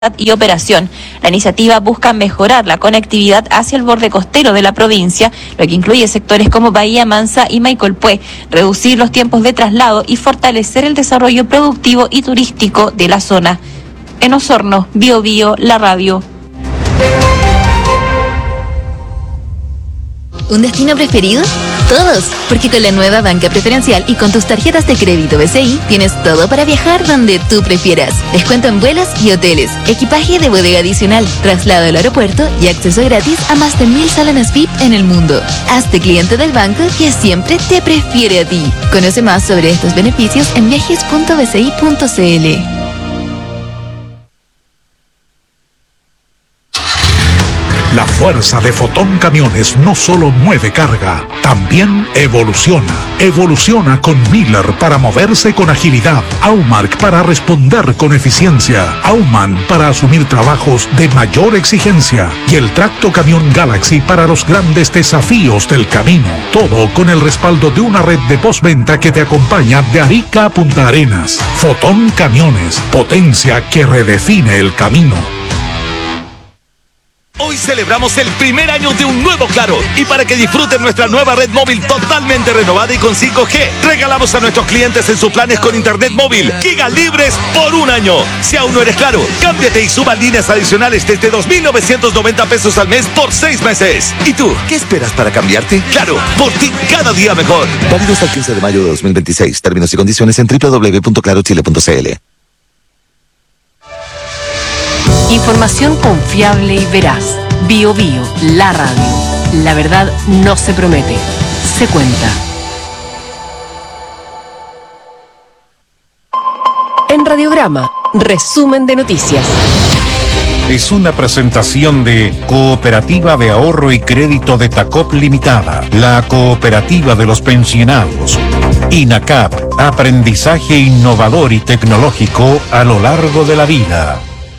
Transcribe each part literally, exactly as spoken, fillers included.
y operación. La iniciativa busca mejorar la conectividad hacia el borde costero de la provincia, lo que incluye sectores como Bahía Mansa y Maicolpué, reducir los tiempos de traslado y fortalecer el desarrollo productivo y turístico de la zona. En Osorno, Bio Bio, la radio. ¿Un destino preferido? Todos, porque con la nueva banca preferencial y con tus tarjetas de crédito B C I tienes todo para viajar donde tú prefieras. Descuento en vuelos y hoteles, equipaje de bodega adicional, traslado al aeropuerto y acceso gratis a más de mil salones V I P en el mundo. Hazte cliente del banco que siempre te prefiere a ti. Conoce más sobre estos beneficios en viajes punto b c i punto c l. La fuerza de Fotón Camiones no solo mueve carga, también evoluciona. Evoluciona con Miller para moverse con agilidad, Aumark para responder con eficiencia, Auman para asumir trabajos de mayor exigencia y el Tracto Camión Galaxy para los grandes desafíos del camino. Todo con el respaldo de una red de postventa que te acompaña de Arica a Punta Arenas. Fotón Camiones, potencia que redefine el camino. Hoy celebramos el primer año de un nuevo Claro y para que disfruten nuestra nueva red móvil totalmente renovada y con cinco G, regalamos a nuestros clientes en sus planes con internet móvil gigas libres por un año. Si aún no eres Claro, cámbiate y suba líneas adicionales desde dos mil novecientos noventa pesos al mes por seis meses. ¿Y tú, qué esperas para cambiarte? Claro, por ti cada día mejor. Válido hasta el quince de mayo de dos mil veintiséis. Términos y condiciones en doble u doble u doble u punto claro chile punto c l. Información confiable y veraz. Bio Bio, la radio. La verdad no se promete, se cuenta. En Radiograma, resumen de noticias. Es una presentación de Cooperativa de Ahorro y Crédito de Tacop Limitada, la cooperativa de los pensionados. INACAP, aprendizaje innovador y tecnológico a lo largo de la vida.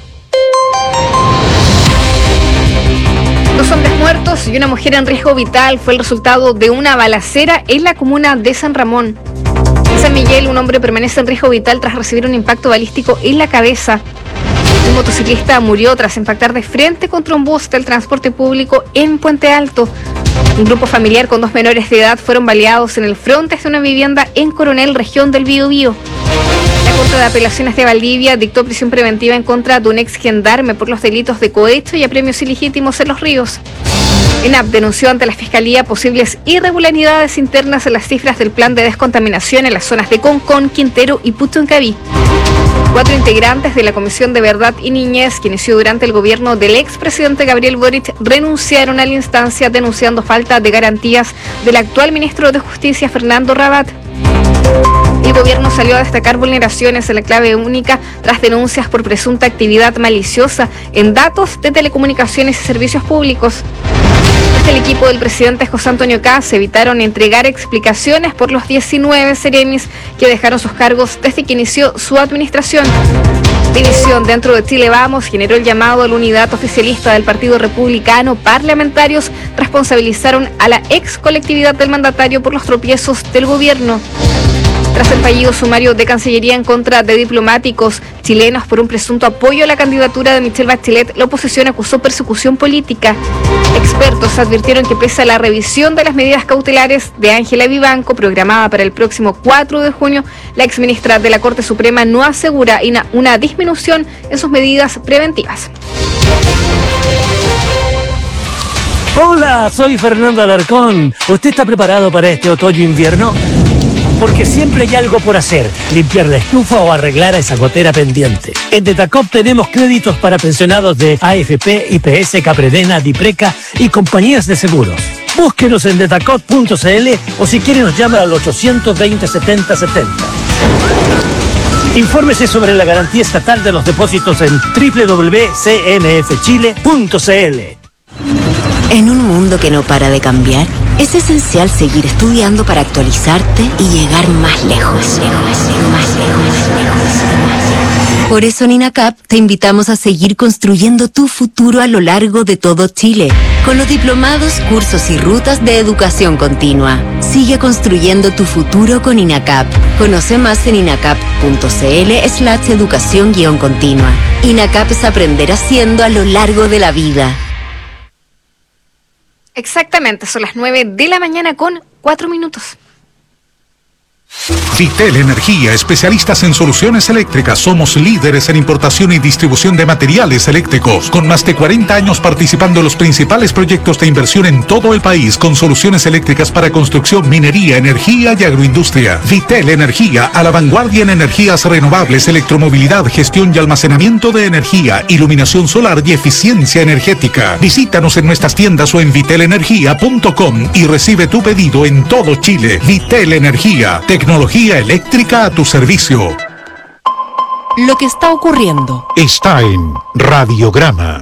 Dos hombres muertos y una mujer en riesgo vital fue el resultado de una balacera en la comuna de San Ramón. En San Miguel, un hombre permanece en riesgo vital tras recibir un impacto balístico en la cabeza. Un motociclista murió tras impactar de frente contra un bus del transporte público en Puente Alto. Un grupo familiar con dos menores de edad fueron baleados en el frontis de una vivienda en Coronel, región del Biobío. La Corte de Apelaciones de Valdivia dictó prisión preventiva en contra de un ex gendarme por los delitos de cohecho y apremios ilegítimos en Los Ríos. ENAP denunció ante la Fiscalía posibles irregularidades internas en las cifras del plan de descontaminación en las zonas de Concón, Quintero y Puchuncaví. Cuatro integrantes de la Comisión de Verdad y Niñez, que inició durante el gobierno del expresidente Gabriel Boric, renunciaron a la instancia denunciando falta de garantías del actual ministro de Justicia, Fernando Rabat. El gobierno salió a destacar vulneraciones en la clave única tras denuncias por presunta actividad maliciosa en datos de telecomunicaciones y servicios públicos. Desde el equipo del presidente José Antonio Kast evitaron entregar explicaciones por los diecinueve seremis que dejaron sus cargos desde que inició su administración. División dentro de Chile Vamos generó el llamado a la unidad oficialista del Partido Republicano. Parlamentarios responsabilizaron a la ex colectividad del mandatario por los tropiezos del gobierno. Tras el fallido sumario de Cancillería en contra de diplomáticos chilenos por un presunto apoyo a la candidatura de Michelle Bachelet, la oposición acusó persecución política. Expertos advirtieron que pese a la revisión de las medidas cautelares de Ángela Vivanco, programada para el próximo cuatro de junio, la exministra de la Corte Suprema no asegura una disminución en sus medidas preventivas. Hola, soy Fernando Alarcón. ¿Usted está preparado para este otoño-invierno? Porque siempre hay algo por hacer, limpiar la estufa o arreglar a esa gotera pendiente. En Detacop tenemos créditos para pensionados de A F P, I P S, Capredena, Dipreca y compañías de seguros. Búsquenos en detacop punto c l o si quiere nos llama al ochocientos veinte, setenta setenta. Infórmese sobre la garantía estatal de los depósitos en doble u doble u doble u punto c n f chile punto c l. En un mundo que no para de cambiar, es esencial seguir estudiando para actualizarte y llegar más lejos. Por eso en INACAP te invitamos a seguir construyendo tu futuro a lo largo de todo Chile, con los diplomados, cursos y rutas de educación continua. Sigue construyendo tu futuro con INACAP. Conoce más en inacap.cl slash educación guión continua. INACAP es aprender haciendo a lo largo de la vida. Exactamente, son las nueve de la mañana con cuatro minutos. Vitel Energía, especialistas en soluciones eléctricas. Somos líderes en importación y distribución de materiales eléctricos, con más de cuarenta años participando en los principales proyectos de inversión en todo el país, con soluciones eléctricas para construcción, minería, energía y agroindustria. Vitel Energía, a la vanguardia en energías renovables, electromovilidad, gestión y almacenamiento de energía, iluminación solar y eficiencia energética. Visítanos en nuestras tiendas o en vitel energía punto com y recibe tu pedido en todo Chile. Vitel Energía, tecnología eléctrica a tu servicio. Lo que está ocurriendo está en Radiograma.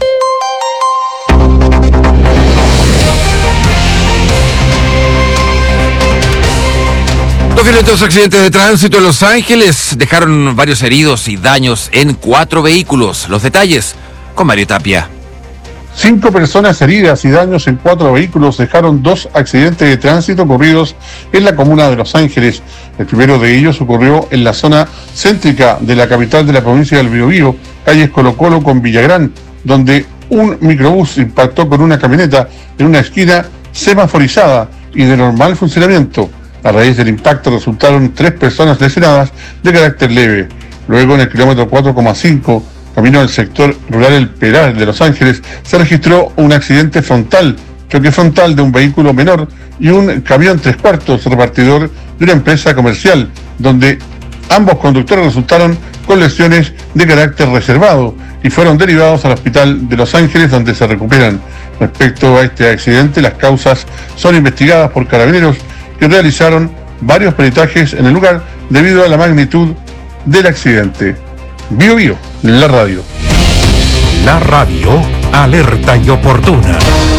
Dos violentos accidentes de tránsito en Los Ángeles dejaron varios heridos y daños en cuatro vehículos. Los detalles con Mario Tapia. Cinco personas heridas y daños en cuatro vehículos dejaron dos accidentes de tránsito ocurridos en la comuna de Los Ángeles. El primero de ellos ocurrió en la zona céntrica de la capital de la provincia del Biobío, calles Colo Colo con Villagrán, donde un microbús impactó con una camioneta en una esquina semaforizada y de normal funcionamiento. A raíz del impacto resultaron tres personas lesionadas de carácter leve. Luego, en el kilómetro cuatro coma cinco, camino del sector rural El Peral de Los Ángeles, se registró un accidente frontal, choque frontal de un vehículo menor y un camión tres cuartos repartidor de una empresa comercial, donde ambos conductores resultaron con lesiones de carácter reservado y fueron derivados al hospital de Los Ángeles, donde se recuperan. Respecto a este accidente, las causas son investigadas por carabineros, que realizaron varios peritajes en el lugar debido a la magnitud del accidente. Bio Bio, la radio. La radio, alerta y oportuna.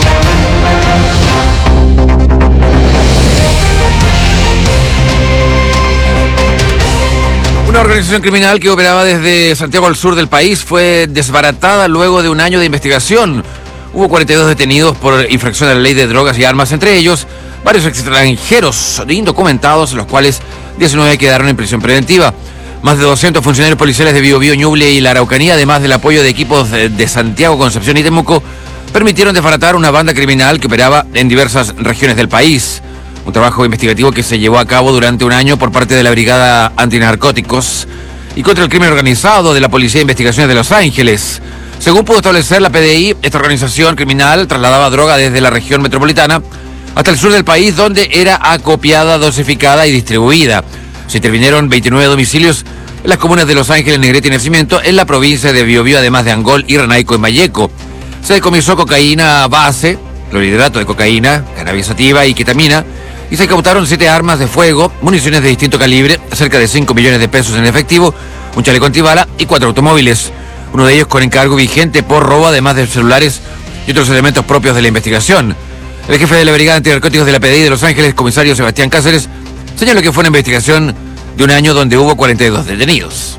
Una organización criminal que operaba desde Santiago al sur del país fue desbaratada luego de un año de investigación. Hubo cuarenta y dos detenidos por infracción de la ley de drogas y armas, entre ellos varios extranjeros indocumentados, los cuales diecinueve quedaron en prisión preventiva. Más de doscientos funcionarios policiales de Biobío, Ñuble y la Araucanía, además del apoyo de equipos de, de Santiago, Concepción y Temuco, permitieron desbaratar una banda criminal que operaba en diversas regiones del país. Un trabajo investigativo que se llevó a cabo durante un año por parte de la Brigada Antinarcóticos y contra el crimen organizado de la Policía de Investigaciones de Los Ángeles. Según pudo establecer la P D I, esta organización criminal trasladaba droga desde la región metropolitana hasta el sur del país, donde era acopiada, dosificada y distribuida. Se intervinieron veintinueve domicilios en las comunas de Los Ángeles, Negrete y Nacimiento, en la provincia de Biobío, además de Angol y Renaico en Malleco. Se decomisó cocaína base, clorhidrato de cocaína, cannabis sativa y ketamina, y se incautaron siete armas de fuego, municiones de distinto calibre, cerca de cinco millones de pesos en efectivo, un chaleco antibala y cuatro automóviles. Uno de ellos con encargo vigente por robo, además de celulares y otros elementos propios de la investigación. El jefe de la Brigada Antinarcóticos de la P D I de Los Ángeles, comisario Sebastián Cáceres, señaló que fue una investigación de un año donde hubo cuarenta y dos detenidos.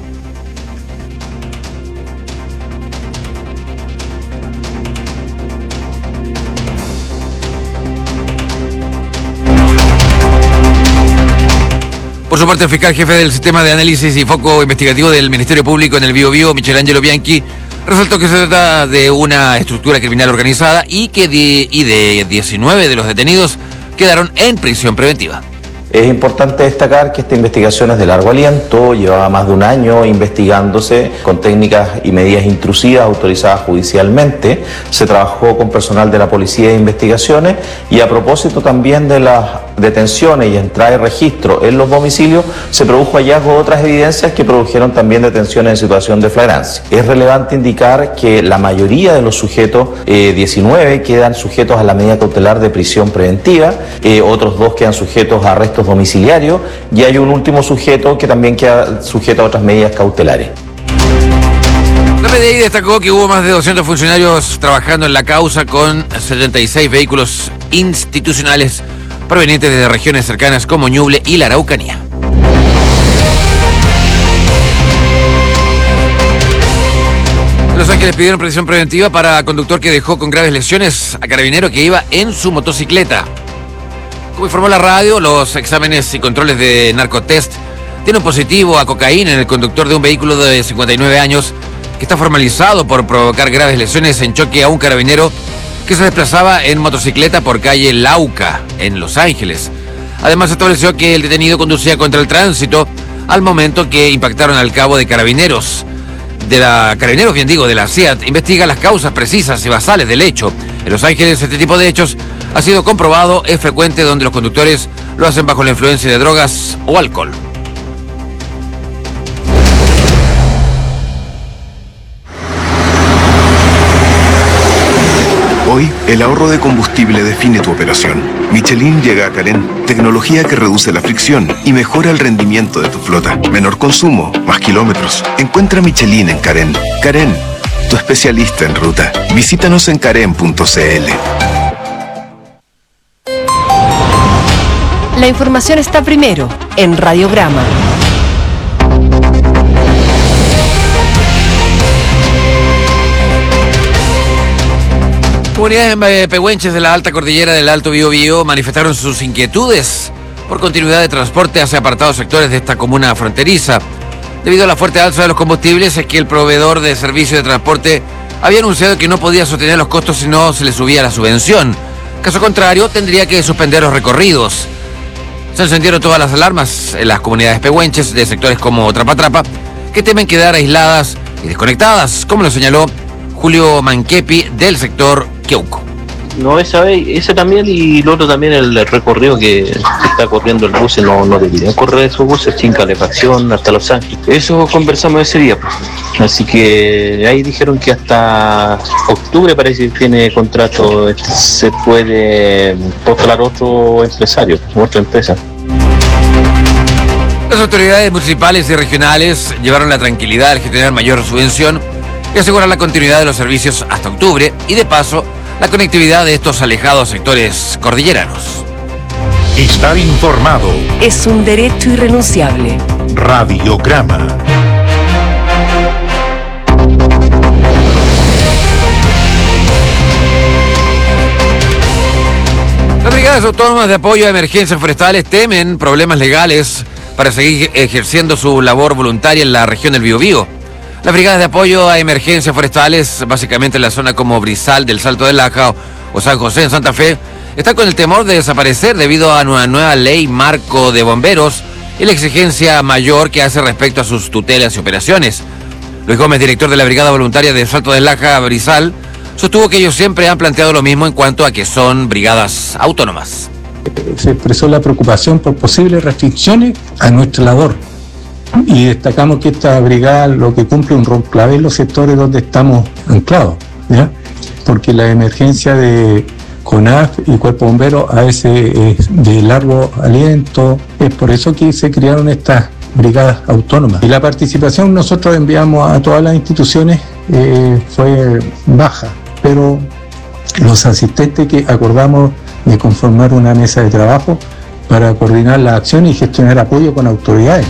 Por su parte, el fiscal jefe del Sistema de Análisis y Foco Investigativo del Ministerio Público en el Biobío, Michelangelo Bianchi, resaltó que se trata de una estructura criminal organizada y que de, y de diecinueve de los detenidos quedaron en prisión preventiva. Es importante destacar que esta investigación es de largo aliento, llevaba más de un año investigándose con técnicas y medidas intrusivas autorizadas judicialmente. Se trabajó con personal de la Policía de Investigaciones y a propósito también de las detenciones y entrada y registro en los domicilios, se produjo hallazgo de otras evidencias que produjeron también detenciones en situación de flagrancia. Es relevante indicar que la mayoría de los sujetos, eh, diecinueve, quedan sujetos a la medida cautelar de prisión preventiva, eh, otros dos quedan sujetos a arrestos domiciliarios y hay un último sujeto que también queda sujeto a otras medidas cautelares. La P D I destacó que hubo más de doscientos funcionarios trabajando en la causa con setenta y seis vehículos institucionales provenientes de regiones cercanas como Ñuble y la Araucanía. Los Ángeles pidieron prisión preventiva para conductor que dejó con graves lesiones a carabinero que iba en su motocicleta. Como informó la radio, los exámenes y controles de narcotest tienen positivo a cocaína en el conductor de un vehículo de cincuenta y nueve años que está formalizado por provocar graves lesiones en choque a un carabinero que se desplazaba en motocicleta por calle Lauca, en Los Ángeles. Además, se estableció que el detenido conducía contra el tránsito al momento que impactaron al cabo de carabineros. De la Carabineros, bien digo, de la C I A T, investiga las causas precisas y basales del hecho. En Los Ángeles, este tipo de hechos ha sido comprobado, es frecuente donde los conductores lo hacen bajo la influencia de drogas o alcohol. Hoy, el ahorro de combustible define tu operación. Michelin llega a Carén, tecnología que reduce la fricción y mejora el rendimiento de tu flota. Menor consumo, más kilómetros. Encuentra Michelin en Carén. Carén, tu especialista en ruta. Visítanos en carén punto c l. La información está primero en Radiograma. Comunidades pehuenches de la alta cordillera del Alto Biobío manifestaron sus inquietudes por continuidad de transporte hacia apartados sectores de esta comuna fronteriza. Debido a la fuerte alza de los combustibles, es que el proveedor de servicio de transporte había anunciado que no podía sostener los costos si no se le subía la subvención. Caso contrario, tendría que suspender los recorridos. Se encendieron todas las alarmas en las comunidades pehuenches de sectores como Trapatrapa, que temen quedar aisladas y desconectadas, como lo señaló Julio Manquepi del sector Queuco. No, esa vez, ese también, y lo otro también, el recorrido que está corriendo el bus, no, no deberían correr esos buses sin calefacción hasta Los Ángeles. Eso conversamos ese día, pues. Así que ahí dijeron que hasta octubre parece que tiene contrato, se puede postular otro empresario, otra empresa. Las autoridades municipales y regionales llevaron la tranquilidad al gestionar mayor subvención y asegurar la continuidad de los servicios hasta octubre y, de paso, la conectividad de estos alejados sectores cordilleranos. Estar informado Es un derecho irrenunciable. Radiograma. Las brigadas autónomas de apoyo a emergencias forestales temen problemas legales para seguir ejerciendo su labor voluntaria en la región del Biobío. Las brigadas de apoyo a emergencias forestales, básicamente en la zona como Brizal del Salto del Laja o San José en Santa Fe, están con el temor de desaparecer debido a una nueva ley marco de bomberos y la exigencia mayor que hace respecto a sus tutelas y operaciones. Luis Gómez, director de la Brigada Voluntaria de Salto del Laja Brizal, sostuvo que ellos siempre han planteado lo mismo en cuanto a que son brigadas autónomas. Se expresó la preocupación por posibles restricciones a nuestra labor. Y destacamos que esta brigada lo que cumple un rol clave en los sectores donde estamos anclados, ¿ya? Porque la emergencia de CONAF y Cuerpo Bombero a veces es de largo aliento, es por eso que se crearon estas brigadas autónomas. Y la participación nosotros enviamos a todas las instituciones eh, fue baja, pero los asistentes que acordamos de conformar una mesa de trabajo para coordinar la acción y gestionar apoyo con autoridades.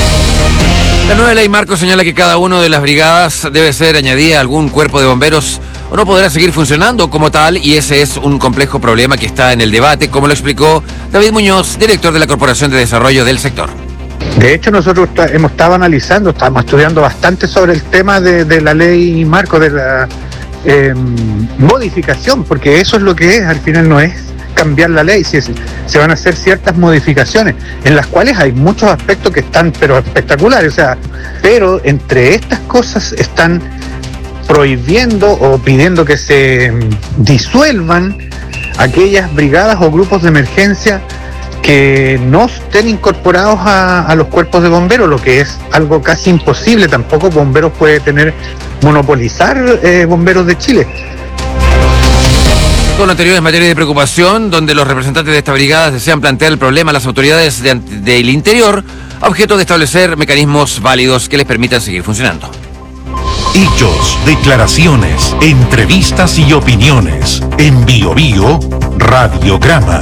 La nueva ley marco señala que cada una de las brigadas debe ser añadida a algún cuerpo de bomberos o no podrá seguir funcionando como tal, y ese es un complejo problema que está en el debate, como lo explicó David Muñoz, director de la Corporación de Desarrollo del Sector. De hecho, nosotros hemos estado analizando, estamos estudiando bastante sobre el tema de, de la ley marco, de la eh, modificación, porque eso es lo que es, al final no es cambiar la ley, si es, se van a hacer ciertas modificaciones en las cuales hay muchos aspectos que están pero espectaculares, o sea, pero entre estas cosas están prohibiendo o pidiendo que se disuelvan aquellas brigadas o grupos de emergencia que no estén incorporados a, a los cuerpos de bomberos, lo que es algo casi imposible. Tampoco Bomberos puede tener monopolizar eh, Bomberos de Chile. Todo lo anterior es materia de preocupación, donde los representantes de estas brigadas desean plantear el problema a las autoridades de, del interior, a objeto de establecer mecanismos válidos que les permitan seguir funcionando. Hechos, declaraciones, entrevistas y opiniones. En Bio Bio, Radiograma.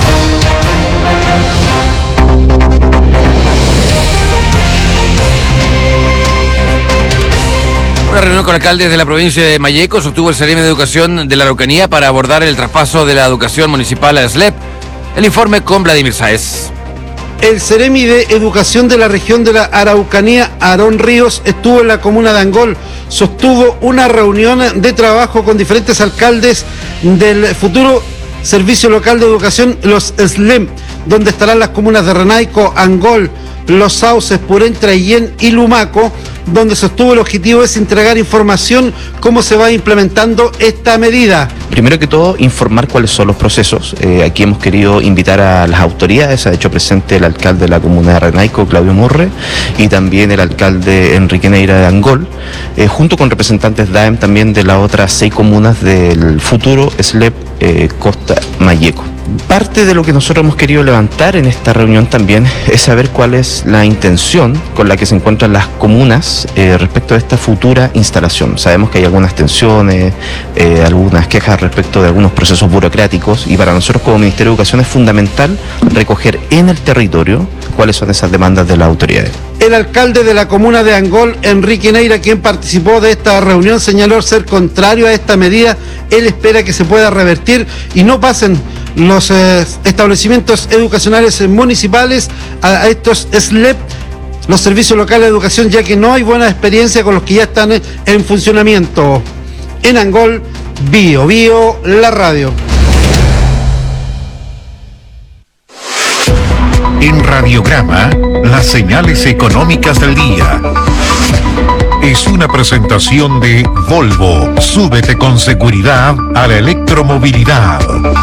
Una reunión con alcaldes de la provincia de Malleco sostuvo el Seremi de Educación de la Araucanía para abordar el traspaso de la educación municipal a S L E P. El informe con Vladimir Sáez. El Seremi de Educación de la región de la Araucanía, Aarón Ríos, estuvo en la comuna de Angol. Sostuvo una reunión de trabajo con diferentes alcaldes del futuro Servicio Local de Educación, los S L E M, donde estarán las comunas de Renaico, Angol, Los Sauces, Purén, Traillén y Lumaco, donde sostuvo el objetivo es entregar información cómo se va implementando esta medida. Primero que todo, informar cuáles son los procesos. Eh, aquí hemos querido invitar a las autoridades, ha hecho presente el alcalde de la comuna de Renaico, Claudio Morre, y también el alcalde Enrique Neira de Angol, eh, junto con representantes D A E M también de las otras seis comunas del futuro S L E P eh, Costa Malleco. Parte de lo que nosotros hemos querido levantar en esta reunión también es saber cuál es la intención con la que se encuentran las comunas eh, respecto a esta futura instalación. Sabemos que hay algunas tensiones, eh, algunas quejas respecto de algunos procesos burocráticos, y para nosotros como Ministerio de Educación es fundamental recoger en el territorio cuáles son esas demandas de las autoridades. El alcalde de la comuna de Angol, Enrique Neira, quien participó de esta reunión, señaló ser contrario a esta medida. Él espera que se pueda revertir y no pasen los eh, establecimientos educacionales municipales a, a estos S L E P, los servicios locales de educación, ya que no hay buena experiencia con los que ya están en, en funcionamiento. En Angol, Bio Bio, la radio. En Radiograma, las señales económicas del día. Es una presentación de Volvo. Súbete con seguridad a la electromovilidad.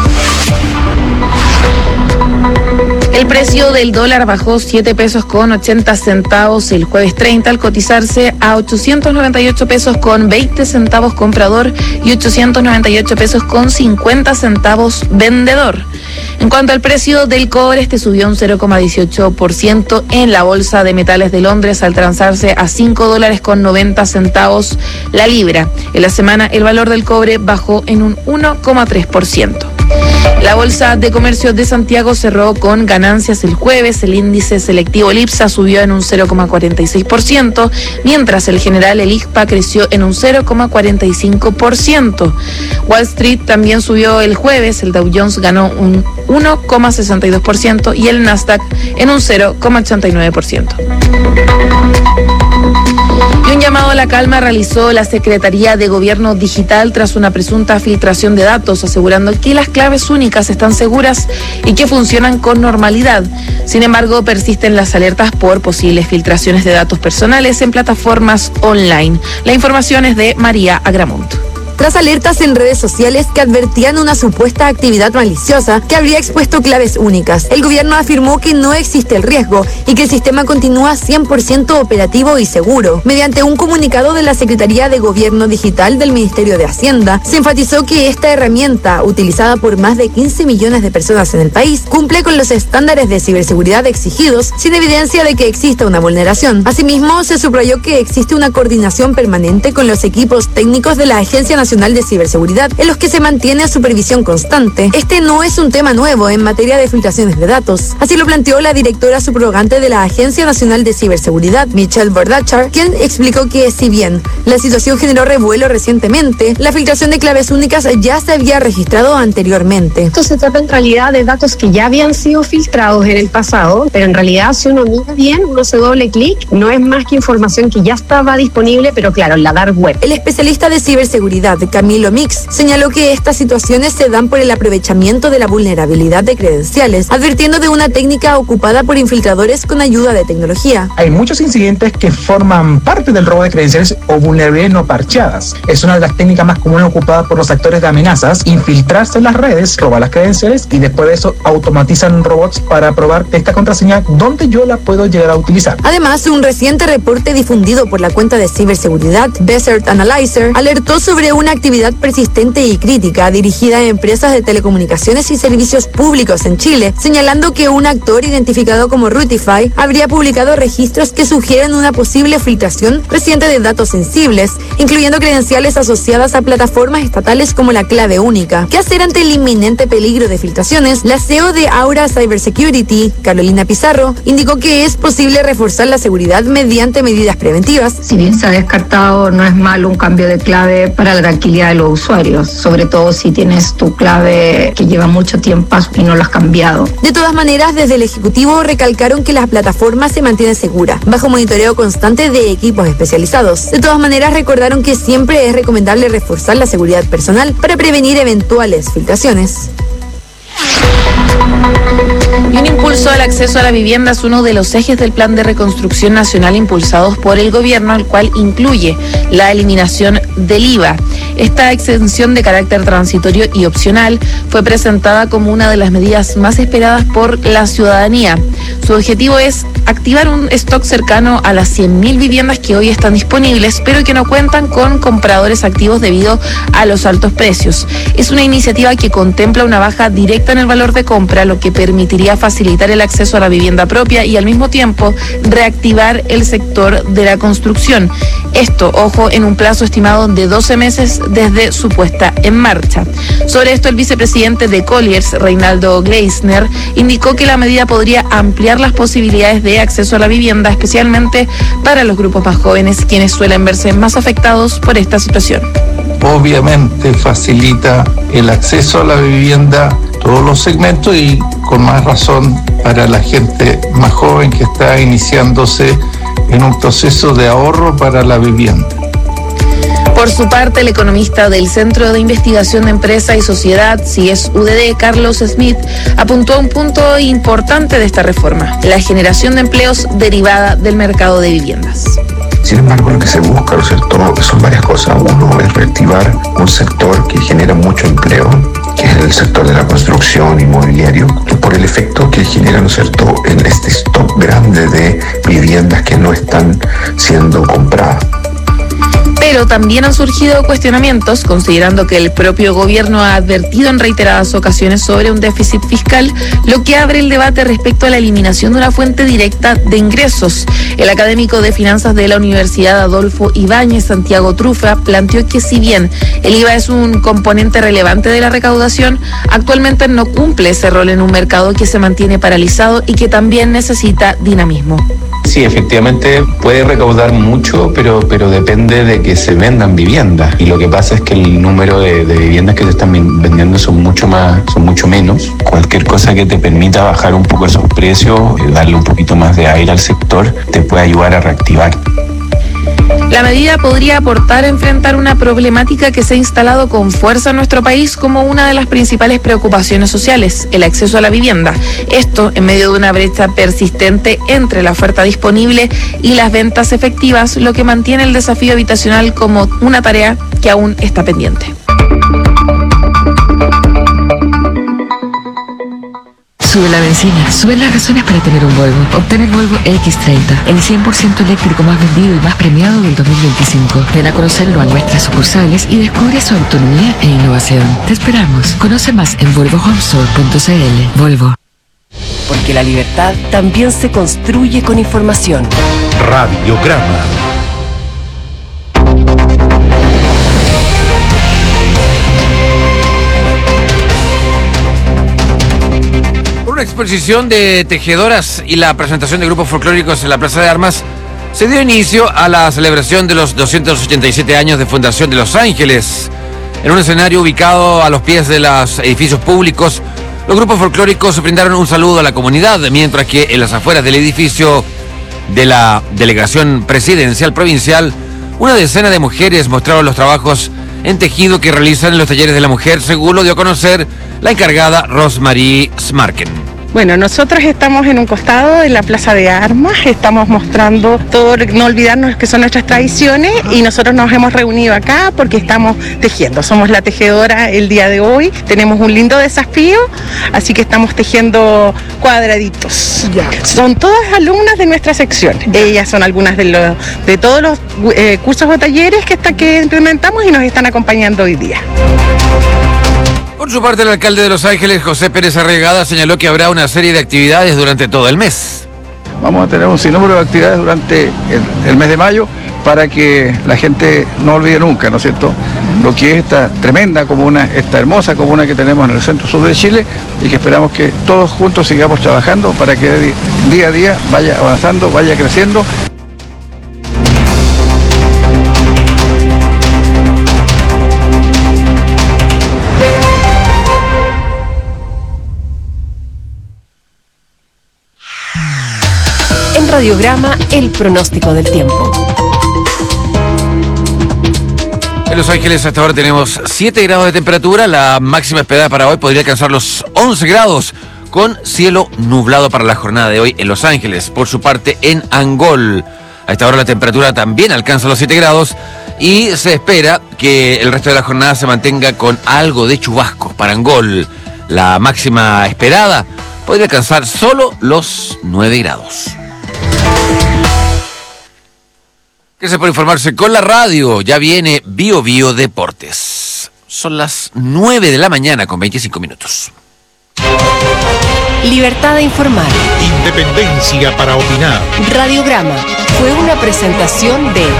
El precio del dólar bajó siete pesos con ochenta centavos el jueves treinta al cotizarse a ochocientos noventa y ocho pesos con veinte centavos comprador y ochocientos noventa y ocho pesos con cincuenta centavos vendedor. En cuanto al precio del cobre, este subió un cero coma dieciocho por ciento en la Bolsa de Metales de Londres al transarse a cinco dólares con noventa centavos la libra. En la semana el valor del cobre bajó en un uno coma tres por ciento. La Bolsa de Comercio de Santiago cerró con ganancias el jueves. El índice selectivo Lipsa subió en un cero coma cuarenta y seis por ciento, mientras el general el I G P A creció en un cero coma cuarenta y cinco por ciento. Wall Street también subió el jueves. El Dow Jones ganó un uno coma sesenta y dos por ciento y el Nasdaq en un cero coma ochenta y nueve por ciento. Y un llamado a la calma realizó la Secretaría de Gobierno Digital tras una presunta filtración de datos, asegurando que las claves únicas están seguras y que funcionan con normalidad. Sin embargo, persisten las alertas por posibles filtraciones de datos personales en plataformas online. La información es de María Agramonto. Tras alertas en redes sociales que advertían una supuesta actividad maliciosa que habría expuesto claves únicas, el gobierno afirmó que no existe el riesgo y que el sistema continúa cien por ciento operativo y seguro. Mediante un comunicado de la Secretaría de Gobierno Digital del Ministerio de Hacienda, se enfatizó que esta herramienta, utilizada por más de quince millones de personas en el país, cumple con los estándares de ciberseguridad exigidos sin evidencia de que exista una vulneración. Asimismo, se subrayó que existe una coordinación permanente con los equipos técnicos de la Agencia Nacional de Ciberseguridad, en los que se mantiene supervisión constante. Este no es un tema nuevo en materia de filtraciones de datos. Así lo planteó la directora subrogante de la Agencia Nacional de Ciberseguridad, Michelle Bordachar, quien explicó que si bien la situación generó revuelo recientemente, la filtración de claves únicas ya se había registrado anteriormente. Esto se trata en realidad de datos que ya habían sido filtrados en el pasado, pero en realidad si uno mira bien, uno hace doble clic, no es más que información que ya estaba disponible, pero claro, en la dark web. El especialista de ciberseguridad, Camilo Mix, señaló que estas situaciones se dan por el aprovechamiento de la vulnerabilidad de credenciales, advirtiendo de una técnica ocupada por infiltradores con ayuda de tecnología. Hay muchos incidentes que forman parte del robo de credenciales o vulnerabilidades no parcheadas. Es una de las técnicas más comunes ocupadas por los actores de amenazas, infiltrarse en las redes, robar las credenciales y después de eso automatizan robots para probar esta contraseña donde yo la puedo llegar a utilizar. Además, un reciente reporte difundido por la cuenta de ciberseguridad Desert Analyzer alertó sobre una una actividad persistente y crítica dirigida a empresas de telecomunicaciones y servicios públicos en Chile, señalando que un actor identificado como Rutify habría publicado registros que sugieren una posible filtración reciente de datos sensibles, incluyendo credenciales asociadas a plataformas estatales como la clave única. ¿Qué hacer ante el inminente peligro de filtraciones? La C E O de Aura Cybersecurity, Carolina Pizarro, indicó que es posible reforzar la seguridad mediante medidas preventivas. Si bien se ha descartado, no es malo un cambio de clave para la tranquilidad de los usuarios, sobre todo si tienes tu clave que lleva mucho tiempo y no lo has cambiado. De todas maneras, desde el Ejecutivo recalcaron que las plataformas se mantienen seguras, bajo monitoreo constante de equipos especializados. De todas maneras, recordaron que siempre es recomendable reforzar la seguridad personal para prevenir eventuales filtraciones. Y un impulso al acceso a la vivienda es uno de los ejes del Plan de Reconstrucción Nacional impulsados por el gobierno, el cual incluye la eliminación del I V A. Esta exención de carácter transitorio y opcional fue presentada como una de las medidas más esperadas por la ciudadanía. Su objetivo es activar un stock cercano a las cien mil viviendas que hoy están disponibles, pero que no cuentan con compradores activos debido a los altos precios. Es una iniciativa que contempla una baja directa en el valor de compra, lo que permitiría facilitar el acceso a la vivienda propia y al mismo tiempo reactivar el sector de la construcción. Esto, ojo, en un plazo estimado de doce meses desde su puesta en marcha. Sobre esto, el vicepresidente de Colliers, Reinaldo Gleisner, indicó que la medida podría ampliar las posibilidades de acceso a la vivienda, especialmente para los grupos más jóvenes, quienes suelen verse más afectados por esta situación. Obviamente facilita el acceso a la vivienda, todos los segmentos, y con más razón para la gente más joven que está iniciándose en un proceso de ahorro para la vivienda. Por su parte, el economista del Centro de Investigación de Empresa y Sociedad, C I E S U D D, Carlos Smith, apuntó a un punto importante de esta reforma: la generación de empleos derivada del mercado de viviendas. Sin embargo, lo que se busca, ¿no es cierto?, son varias cosas. Uno es reactivar un sector que genera mucho empleo, que es el sector de la construcción inmobiliario, por el efecto que genera, ¿no es cierto?, en este stock grande de viviendas que no están siendo compradas. Pero también han surgido cuestionamientos, considerando que el propio gobierno ha advertido en reiteradas ocasiones sobre un déficit fiscal, lo que abre el debate respecto a la eliminación de una fuente directa de ingresos. El académico de finanzas de la Universidad Adolfo Ibáñez, Santiago Trufa, planteó que si bien el I V A es un componente relevante de la recaudación, actualmente no cumple ese rol en un mercado que se mantiene paralizado y que también necesita dinamismo. Sí, efectivamente puede recaudar mucho, pero, pero depende de que se vendan viviendas. Y lo que pasa es que el número de, de viviendas que se están vendiendo son mucho más, son mucho menos. Cualquier cosa que te permita bajar un poco esos precios, darle un poquito más de aire al sector, te puede ayudar a reactivar. La medida podría aportar a enfrentar una problemática que se ha instalado con fuerza en nuestro país como una de las principales preocupaciones sociales: el acceso a la vivienda. Esto en medio de una brecha persistente entre la oferta disponible y las ventas efectivas, lo que mantiene el desafío habitacional como una tarea que aún está pendiente. Sube la benzina, suben las razones para tener un Volvo. Obtén el Volvo equis treinta, el cien por ciento eléctrico más vendido y más premiado del dos mil veinticinco. Ven a conocerlo a nuestras sucursales y descubre su autonomía e innovación. Te esperamos. Conoce más en volvo home store punto c l. Volvo. Porque la libertad también se construye con información. Radiograma. Una exposición de tejedoras y la presentación de grupos folclóricos en la Plaza de Armas se dio inicio a la celebración de los doscientos ochenta y siete años de fundación de Los Ángeles. En un escenario ubicado a los pies de los edificios públicos, los grupos folclóricos brindaron un saludo a la comunidad, mientras que en las afueras del edificio de la Delegación Presidencial Provincial, una decena de mujeres mostraron los trabajos en tejido que realizan en los talleres de la mujer, según lo dio a conocer la encargada Rosmarie Smarken. Bueno, nosotros estamos en un costado de la Plaza de Armas, estamos mostrando todo, no olvidarnos que son nuestras tradiciones, y nosotros nos hemos reunido acá porque estamos tejiendo. Somos la tejedora el día de hoy, tenemos un lindo desafío, así que estamos tejiendo cuadraditos. Ya. Son todas alumnas de nuestra sección. Ya. Ellas son algunas de, los, de todos los eh, cursos o talleres que, está, que implementamos y nos están acompañando hoy día. Por su parte, el alcalde de Los Ángeles, José Pérez Arregada, señaló que habrá una serie de actividades durante todo el mes. Vamos a tener un sinnúmero de actividades durante el, el mes de mayo para que la gente no olvide nunca, ¿no es cierto?, lo que es esta tremenda comuna, esta hermosa comuna que tenemos en el centro sur de Chile, y que esperamos que todos juntos sigamos trabajando para que día a día vaya avanzando, vaya creciendo. Radiograma, el pronóstico del tiempo. En Los Ángeles hasta ahora tenemos siete grados de temperatura. La máxima esperada para hoy podría alcanzar los once grados, con cielo nublado para la jornada de hoy en Los Ángeles. Por su parte, en Angol, a esta hora la temperatura también alcanza los siete grados y se espera que el resto de la jornada se mantenga con algo de chubascos. Para Angol, la máxima esperada podría alcanzar solo los nueve grados. Gracias por informarse con la radio. Ya viene Bio Bio Deportes. Son las nueve de la mañana con veinticinco minutos. Libertad de informar. Independencia para opinar. Radiograma fue una presentación de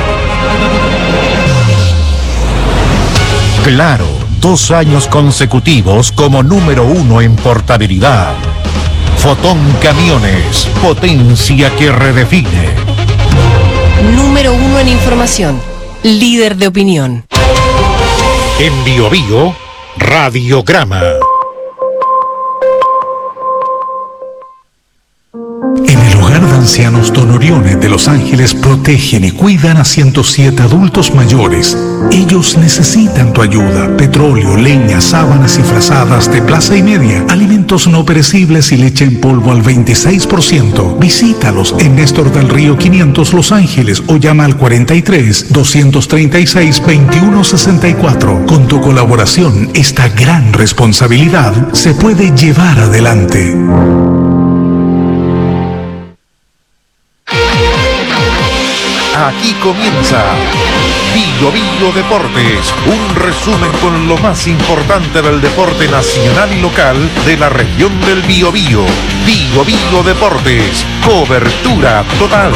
Claro, dos años consecutivos como número uno en portabilidad. Fotón Camiones, potencia que redefine. Número uno en información, líder de opinión. En Bio Bio, Radiograma. En el hogar de ancianos Don Orione de Los Ángeles protegen y cuidan a ciento siete adultos mayores. Ellos necesitan tu ayuda. Petróleo, leña, sábanas y frazadas de plaza y media, alimentos no perecibles y leche en polvo al veintiséis por ciento. Visítalos en Néstor del Río quinientos Los Ángeles o llama al cuarenta y tres, doscientos treinta y seis, veintiuno sesenta y cuatro. Con tu colaboración, esta gran responsabilidad se puede llevar adelante. Aquí comienza Bio Bio Deportes, un resumen con lo más importante del deporte nacional y local de la región del Biobío. Bio Bio Deportes, cobertura total.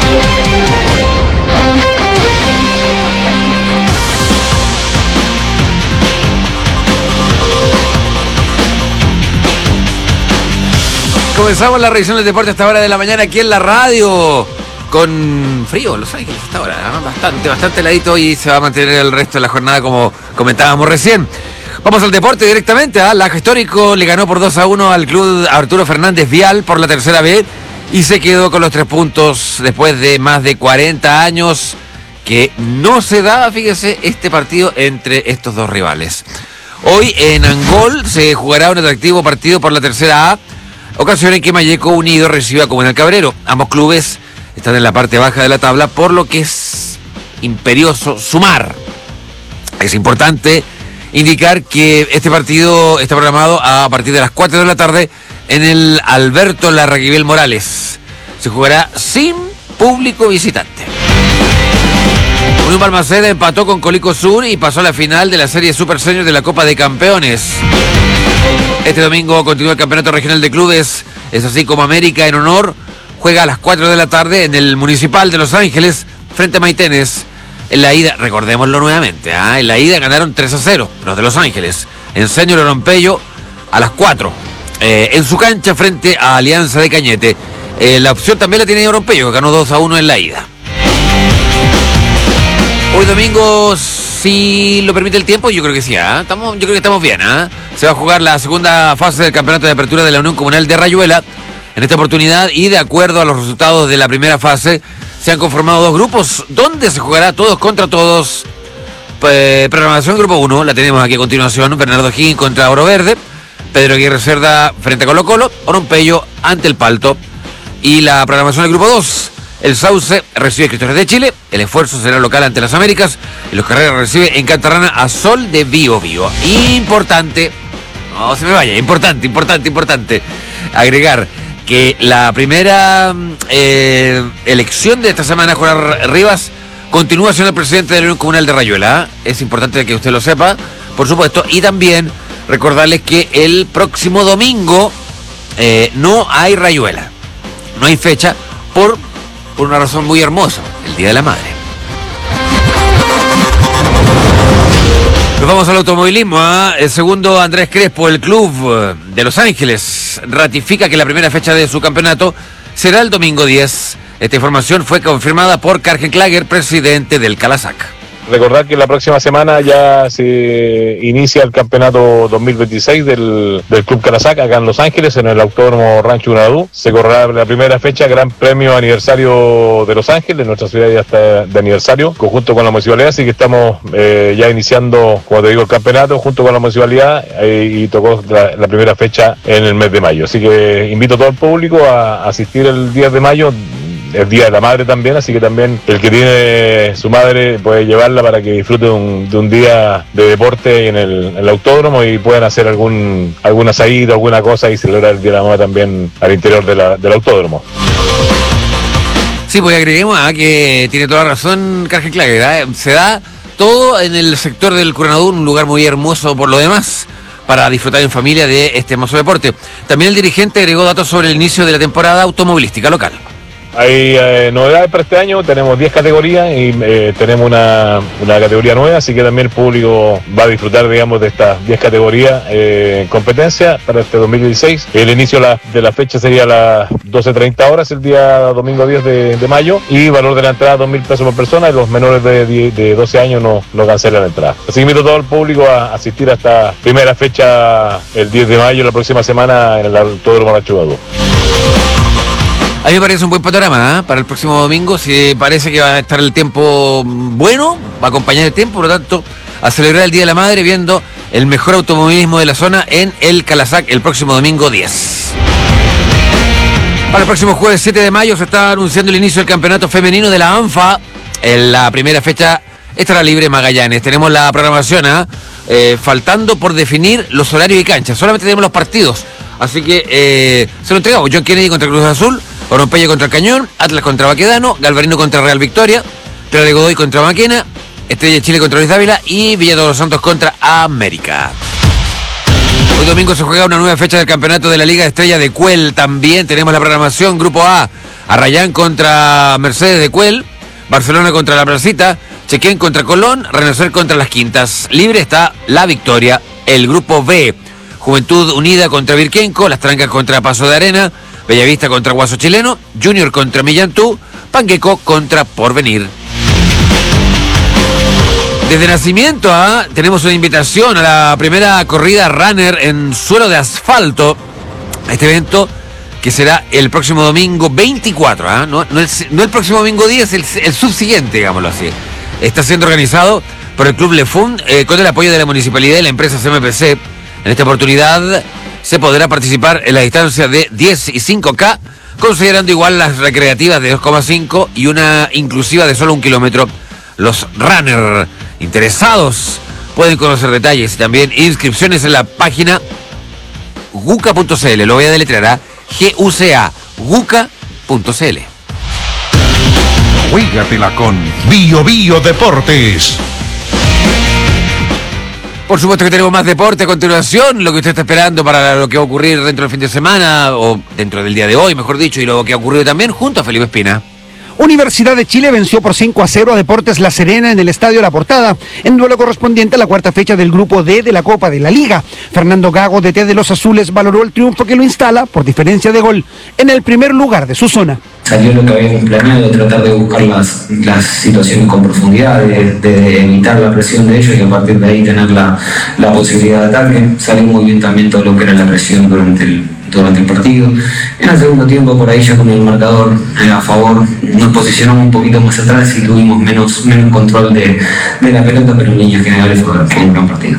Comenzamos la revisión del deporte a esta hora de la mañana aquí en la radio. Con frío en Los Ángeles hasta ahora, ¿no? Bastante, bastante heladito, y se va a mantener el resto de la jornada como comentábamos recién. Vamos al deporte directamente. ¿eh? Laja Histórico le ganó por dos a uno al club Arturo Fernández Vial por la tercera vez y se quedó con los tres puntos después de más de cuarenta años que no se daba, fíjese, este partido entre estos dos rivales. Hoy en Angol se jugará un atractivo partido por la tercera A, ocasión en que Malleco Unido reciba a Comunal Cabrero. Ambos clubes están en la parte baja de la tabla, por lo que es imperioso sumar. Es importante indicar que este partido está programado a partir de las cuatro de la tarde en el Alberto Larraguibel Morales. Se jugará sin público visitante. Unión Balmaceda empató con Colico Sur y pasó a la final de la serie Super Senior de la Copa de Campeones. Este domingo continúa el Campeonato Regional de Clubes. Es así como América en Honor juega a las cuatro de la tarde en el Municipal de Los Ángeles frente a Maitenes. En la ida, recordémoslo nuevamente, ¿eh? en la ida ganaron tres a cero los de Los Ángeles. En Senior Orompello a las cuatro. Eh, en su cancha frente a Alianza de Cañete. Eh, la opción también la tiene Orompello, que ganó dos a uno en la ida. Hoy domingo, si lo permite el tiempo, yo creo que sí, ¿eh? estamos, yo creo que estamos bien. ¿eh? Se va a jugar la segunda fase del Campeonato de Apertura de la Unión Comunal de Rayuela. En esta oportunidad, y de acuerdo a los resultados de la primera fase, se han conformado dos grupos donde se jugará todos contra todos. Eh, programación grupo uno, la tenemos aquí a continuación. Bernardo Higgins contra Oro Verde. Pedro Aguirre Cerda frente a Colo Colo, Oronpello ante el Palto. Y la programación del grupo dos, el Sauce recibe Cristales de Chile, el Esfuerzo será local ante las Américas, y los Carreras recibe en Cantarrana a Sol de Bío Bío. Importante, no se me vaya, importante, importante, importante, agregar que la primera eh, elección de esta semana, Juan Rivas, continúa siendo el presidente de la Unión Comunal de Rayuela. Es importante que usted lo sepa, por supuesto, y también recordarles que el próximo domingo eh, no hay Rayuela, no hay fecha, por, por una razón muy hermosa, el Día de la Madre. Nos vamos al automovilismo. ¿eh? El segundo, Andrés Crespo, el club de Los Ángeles, ratifica que la primera fecha de su campeonato será el domingo diez. Esta información fue confirmada por Kargen Klager, presidente del Calasac. Recordar que la próxima semana ya se inicia el campeonato dos mil veintiséis del, del Club Calasac acá en Los Ángeles, en el Autódromo Rancho Unadú. Se correrá la primera fecha, Gran Premio Aniversario de Los Ángeles, nuestra ciudad ya está de aniversario, conjunto con la municipalidad, así que estamos eh, ya iniciando, como te digo, el campeonato junto con la municipalidad eh, y tocó la, la primera fecha en el mes de mayo. Así que invito a todo el público a, a asistir el diez de mayo. Es Día de la Madre también, así que también el que tiene su madre puede llevarla para que disfrute de un, de un día de deporte en el, en el autódromo y puedan hacer algún algún asadito, alguna cosa y celebrar el Día de la Madre también al interior de la, del autódromo. Sí, pues agreguemos a que tiene toda la razón Kargen Klager, ¿eh? Se da todo en el sector del Curanadú, un lugar muy hermoso por lo demás, para disfrutar en familia de este hermoso deporte. También el dirigente agregó datos sobre el inicio de la temporada automovilística local. Hay eh, novedades para este año, tenemos diez categorías y eh, tenemos una, una categoría nueva, así que también el público va a disfrutar, digamos, de estas diez categorías eh, en competencia para este dos mil dieciséis. El inicio la, de la fecha sería a las doce treinta horas, el día domingo diez de, de mayo, y valor de la entrada dos mil pesos por persona, y los menores de, diez, de doce años no, no cancelan la entrada. Así que invito a todo el público a asistir a esta primera fecha el diez de mayo, la próxima semana, en el Autódromo Rancho Unadú. A mí me parece un buen panorama ¿eh? para el próximo domingo. Si parece que va a estar el tiempo bueno, va a acompañar el tiempo, por lo tanto, a celebrar el Día de la Madre viendo el mejor automovilismo de la zona en el Calasac el próximo domingo diez. Para el próximo jueves siete de mayo se está anunciando el inicio del campeonato femenino de la ANFA. En la primera fecha estará libre Magallanes. Tenemos la programación, ¿eh? Eh, faltando por definir los horarios y canchas. Solamente tenemos los partidos. Así que eh, se lo entregamos. John Kennedy contra Cruz Azul, Oronpello contra el Cañón, Atlas contra Baquedano, Galvarino contra Real Victoria, Tierra de Godoy contra Maquena, Estrella de Chile contra Luis Dávila y Villa de los Santos contra América. Hoy domingo se juega una nueva fecha del campeonato de la Liga de Estrella de Cuel. También tenemos la programación. Grupo A, Arrayán contra Mercedes de Cuel, Barcelona contra La Placita, Chequén contra Colón, Renacer contra Las Quintas. Libre está La Victoria. El grupo B, Juventud Unida contra Virquenco, Las Trancas contra Paso de Arena, Bellavista contra Guaso Chileno, Junior contra Millantú, Panqueco contra Porvenir. Desde nacimiento ¿eh? tenemos una invitación a la primera corrida runner en suelo de asfalto. Este evento que será el próximo domingo veinticuatro, ¿eh? no, no, el, no el próximo domingo diez, el, el subsiguiente, digámoslo así. Está siendo organizado por el Club Lefun eh, con el apoyo de la Municipalidad y la empresa C M P C. En esta oportunidad se podrá participar en la distancia de diez y cinco K, considerando igual las recreativas de dos coma cinco y una inclusiva de solo un kilómetro. Los runners interesados pueden conocer detalles y también inscripciones en la página guca punto c l. Lo voy a deletrear a G U C A, guca punto c l. Juégatela con Bio Bio Deportes. Por supuesto que tenemos más deporte a continuación, lo que usted está esperando para lo que va a ocurrir dentro del fin de semana, o dentro del día de hoy, mejor dicho, y lo que ha ocurrido también junto a Felipe Espina. Universidad de Chile venció por cinco a cero a Deportes La Serena en el Estadio La Portada, en duelo correspondiente a la cuarta fecha del Grupo D de la Copa de la Liga. Fernando Gago, D T de los Azules, valoró el triunfo que lo instala, por diferencia de gol, en el primer lugar de su zona. Salió lo que habíamos planeado, tratar de buscar las, las situaciones con profundidad, de, de evitar la presión de ellos y a partir de ahí tener la, la posibilidad de ataque. Salió muy bien también todo lo que era la presión durante el, durante el partido. En el segundo tiempo, por ahí ya con el marcador eh, a favor, nos posicionamos un poquito más atrás y tuvimos menos, menos control de, de la pelota, pero en líneas generales fue, fue un gran partido.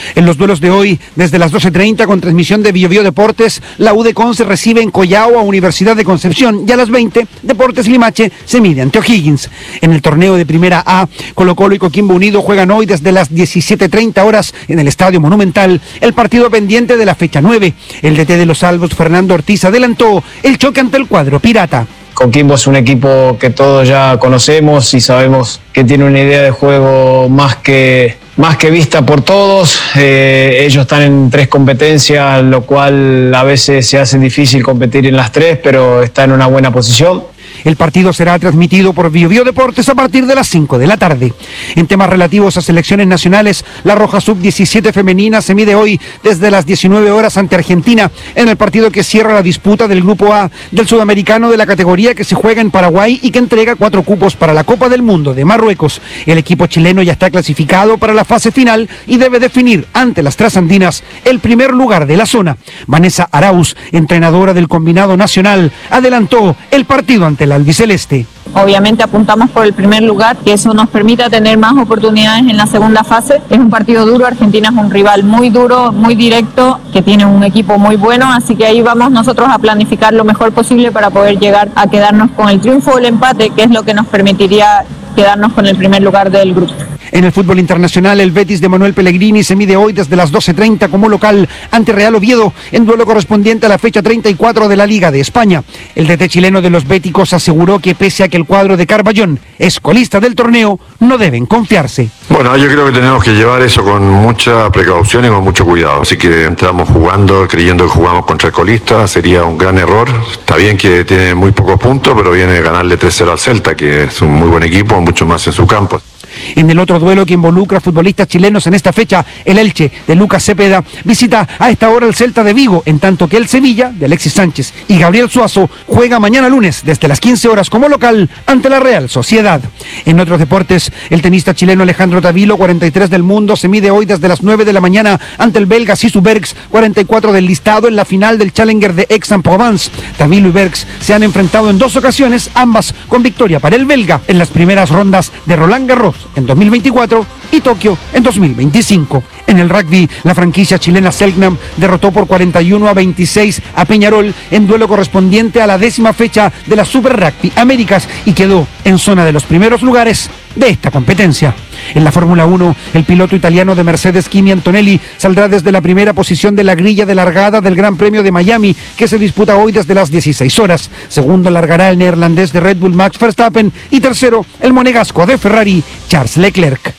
En los duelos de hoy, desde las doce treinta, con transmisión de Biobío Deportes, la U de Conce recibe en Collao a Universidad de Concepción, y a las veinte, Deportes Limache se mide ante O'Higgins. En el torneo de Primera A, Colo-Colo y Coquimbo Unido juegan hoy desde las diecisiete treinta horas en el Estadio Monumental, el partido pendiente de la fecha nueve. El D T de los Albos, Fernando Ortiz, adelantó el choque ante el cuadro pirata. Coquimbo es un equipo que todos ya conocemos y sabemos que tiene una idea de juego más que, más que vista por todos. Eh, ellos están en tres competencias, lo cual a veces se hace difícil competir en las tres, pero está en una buena posición. El partido será transmitido por Biobío Deportes a partir de las cinco de la tarde. En temas relativos a selecciones nacionales, la Roja sub diecisiete femenina se mide hoy desde las diecinueve horas ante Argentina en el partido que cierra la disputa del Grupo A del Sudamericano de la categoría que se juega en Paraguay y que entrega cuatro cupos para la Copa del Mundo de Marruecos. El equipo chileno ya está clasificado para la fase final y debe definir ante las trasandinas el primer lugar de la zona. Vanessa Arauz, entrenadora del combinado nacional, adelantó el partido ante el albiceleste. Obviamente apuntamos por el primer lugar, que eso nos permita tener más oportunidades en la segunda fase. Es un partido duro, Argentina es un rival muy duro, muy directo, que tiene un equipo muy bueno, así que ahí vamos nosotros a planificar lo mejor posible para poder llegar a quedarnos con el triunfo o el empate, que es lo que nos permitiría quedarnos con el primer lugar del grupo. En el fútbol internacional, el Betis de Manuel Pellegrini se mide hoy desde las doce treinta como local ante Real Oviedo, en duelo correspondiente a la fecha treinta y cuatro de la Liga de España. El D T chileno de los béticos aseguró que pese a que el cuadro de Carballón es colista del torneo, no deben confiarse. Bueno, yo creo que tenemos que llevar eso con mucha precaución y con mucho cuidado. Así que entramos jugando, creyendo que jugamos contra el colista, sería un gran error. Está bien que tiene muy pocos puntos, pero viene a ganarle tres cero al Celta, que es un muy buen equipo, mucho más en su campo. En el otro duelo que involucra a futbolistas chilenos en esta fecha, el Elche de Lucas Cepeda visita a esta hora el Celta de Vigo, en tanto que el Sevilla de Alexis Sánchez y Gabriel Suazo juega mañana lunes desde las quince horas como local ante la Real Sociedad. En otros deportes, el tenista chileno Alejandro Tavilo, cuarenta y tres del mundo, se mide hoy desde las nueve de la mañana ante el belga Sisu Bergs, cuarenta y cuatro del listado, en la final del Challenger de Aix-en-Provence. Tavilo y Bergs se han enfrentado en dos ocasiones, ambas con victoria para el belga en las primeras rondas de Roland Garros en dos mil veinticuatro y Tokio en dos mil veinticinco. En el rugby, la franquicia chilena Selknam derrotó por cuarenta y uno a veintiséis a Peñarol en duelo correspondiente a la décima fecha de la Super Rugby Américas y quedó en zona de los primeros lugares de esta competencia. En la Fórmula uno, el piloto italiano de Mercedes, Kimi Antonelli, saldrá desde la primera posición de la grilla de largada del Gran Premio de Miami, que se disputa hoy desde las dieciséis horas. Segundo largará el neerlandés de Red Bull, Max Verstappen, y tercero, el monegasco de Ferrari, Charles Leclerc.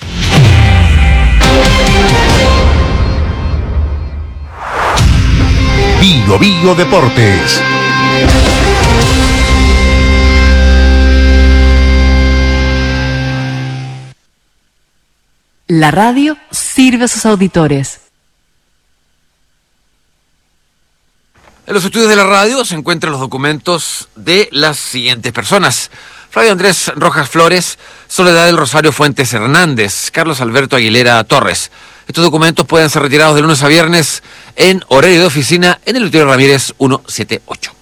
Bio Bio Deportes. La radio sirve a sus auditores. En los estudios de la radio se encuentran los documentos de las siguientes personas: Flavio Andrés Rojas Flores, Soledad del Rosario Fuentes Hernández, Carlos Alberto Aguilera Torres. Estos documentos pueden ser retirados de lunes a viernes en horario de oficina en el Auditorio Ramírez ciento setenta y ocho.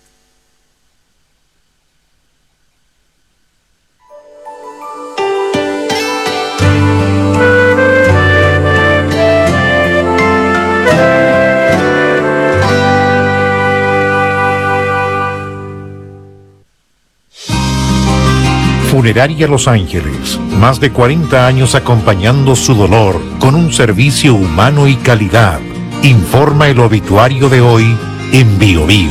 Funeraria Los Ángeles, más de cuarenta años acompañando su dolor con un servicio humano y calidad. Informa el obituario de hoy en Bio Bio.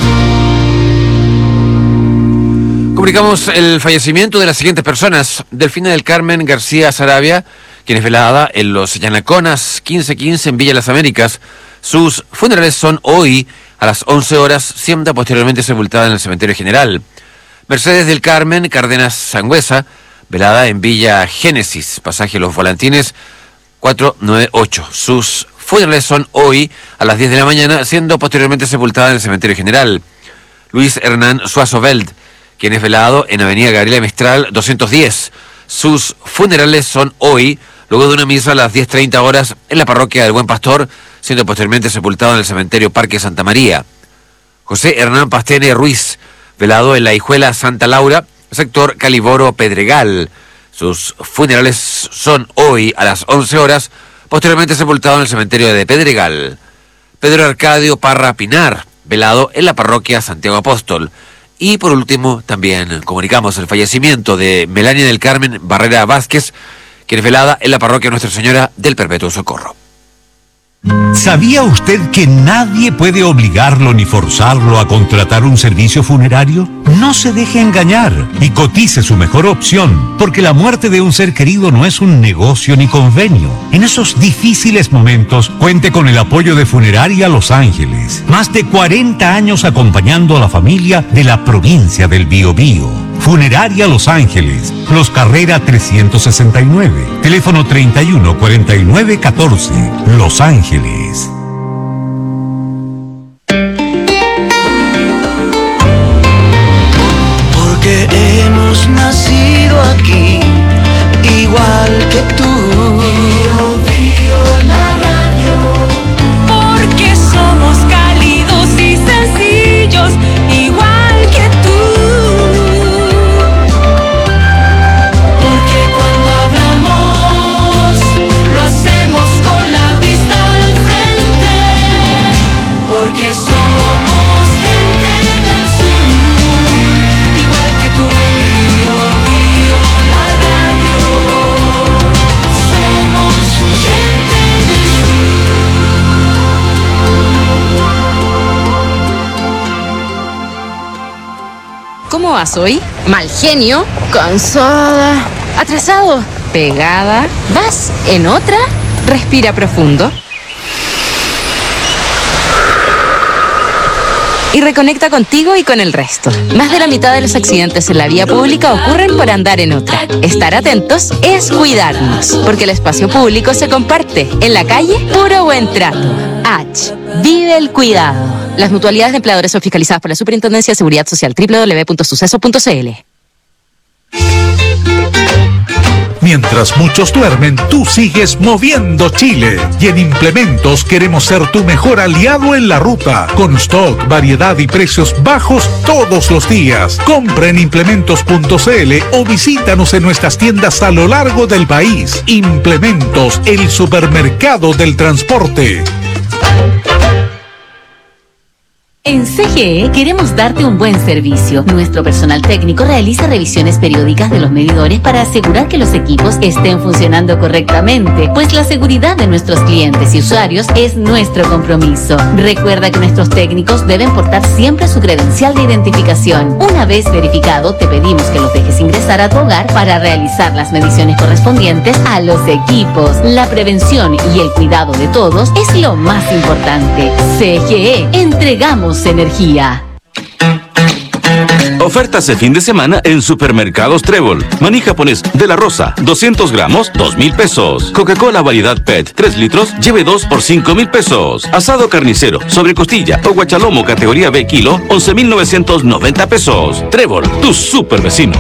Comunicamos el fallecimiento de las siguientes personas: Delfina del Carmen García Sarabia, quien es velada en Los Yanaconas quince quince en Villa Las Américas. Sus funerales son hoy a las once horas, siendo posteriormente sepultada en el Cementerio General. Mercedes del Carmen Cárdenas Sangüesa, velada en Villa Génesis, pasaje Los Volantines cuatrocientos noventa y ocho. Sus funerales son hoy a las diez de la mañana, siendo posteriormente sepultada en el Cementerio General. Luis Hernán Suazo Veld, quien es velado en Avenida Gabriela Mistral doscientos diez. Sus funerales son hoy, luego de una misa a las diez treinta horas en la parroquia del Buen Pastor, siendo posteriormente sepultado en el Cementerio Parque Santa María. José Hernán Pastene Ruiz, velado en la Hijuela Santa Laura, sector Caliboro Pedregal. Sus funerales son hoy a las once horas, posteriormente sepultado en el cementerio de Pedregal. Pedro Arcadio Parra Pinar, velado en la parroquia Santiago Apóstol. Y por último, también comunicamos el fallecimiento de Melania del Carmen Barrera Vázquez, quien es velada en la parroquia Nuestra Señora del Perpetuo Socorro. ¿Sabía usted que nadie puede obligarlo ni forzarlo a contratar un servicio funerario? No se deje engañar y cotice su mejor opción, porque la muerte de un ser querido no es un negocio ni convenio. En esos difíciles momentos, cuente con el apoyo de Funeraria Los Ángeles. Más de cuarenta años acompañando a la familia de la provincia del Biobío. Funeraria Los Ángeles, Los Carrera trescientos sesenta y nueve, teléfono treinta y uno cuarenta y nueve catorce, Los Ángeles. Porque hemos nacido aquí, igual que tú. Bio, bio, la radio. Porque somos cálidos y sencillos, igual que tú. Porque somos gente del sur, igual que tú, Bio, Bio, la radio. Somos gente del sur. ¿Cómo vas hoy? Mal genio, cansada, atrasado, pegada. ¿Vas en otra? Respira profundo. Y reconecta contigo y con el resto. Más de la mitad de los accidentes en la vía pública ocurren por andar en otra. Estar atentos es cuidarnos, porque el espacio público se comparte. En la calle, puro buen trato. H. Vive el cuidado. Las mutualidades de empleadores son fiscalizadas por la Superintendencia de Seguridad Social. doble u doble u doble u punto suceso punto c l. Mientras muchos duermen, tú sigues moviendo Chile. Y en Implementos queremos ser tu mejor aliado en la ruta. Con stock, variedad y precios bajos todos los días. Compra en implementos punto c l o visítanos en nuestras tiendas a lo largo del país. Implementos, el supermercado del transporte. En C G E queremos darte un buen servicio. Nuestro personal técnico realiza revisiones periódicas de los medidores para asegurar que los equipos estén funcionando correctamente, pues la seguridad de nuestros clientes y usuarios es nuestro compromiso. Recuerda que nuestros técnicos deben portar siempre su credencial de identificación. Una vez verificado, te pedimos que los dejes ingresar a tu hogar para realizar las mediciones correspondientes a los equipos. La prevención y el cuidado de todos es lo más importante. C G E, entregamos energía. Ofertas de fin de semana en Supermercados Trébol. Maní japonés de la Rosa, doscientos gramos, dos mil pesos. Coca-Cola variedad P E T, tres litros, lleve dos por cinco mil pesos. Asado carnicero, sobre costilla o guachalomo categoría B kilo, once mil novecientos noventa pesos. Trébol, tu super vecino.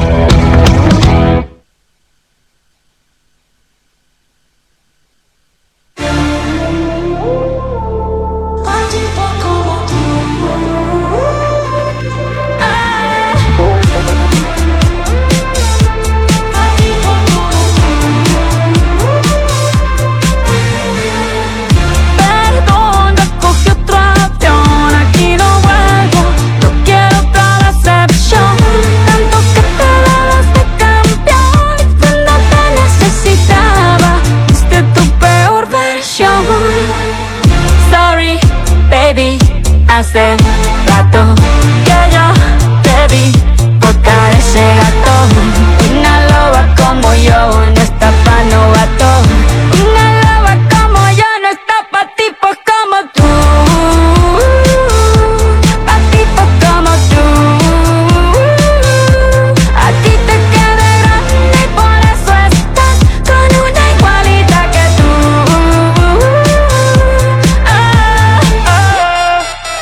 Hace rato que yo te vi botar ese gato. Una loba como yo no está pa' novato. Una loba como yo no está pa' tipos como tú. Pa' tipos como tú. A ti te queda grande y por eso estás con una igualita que tú. Oh, oh.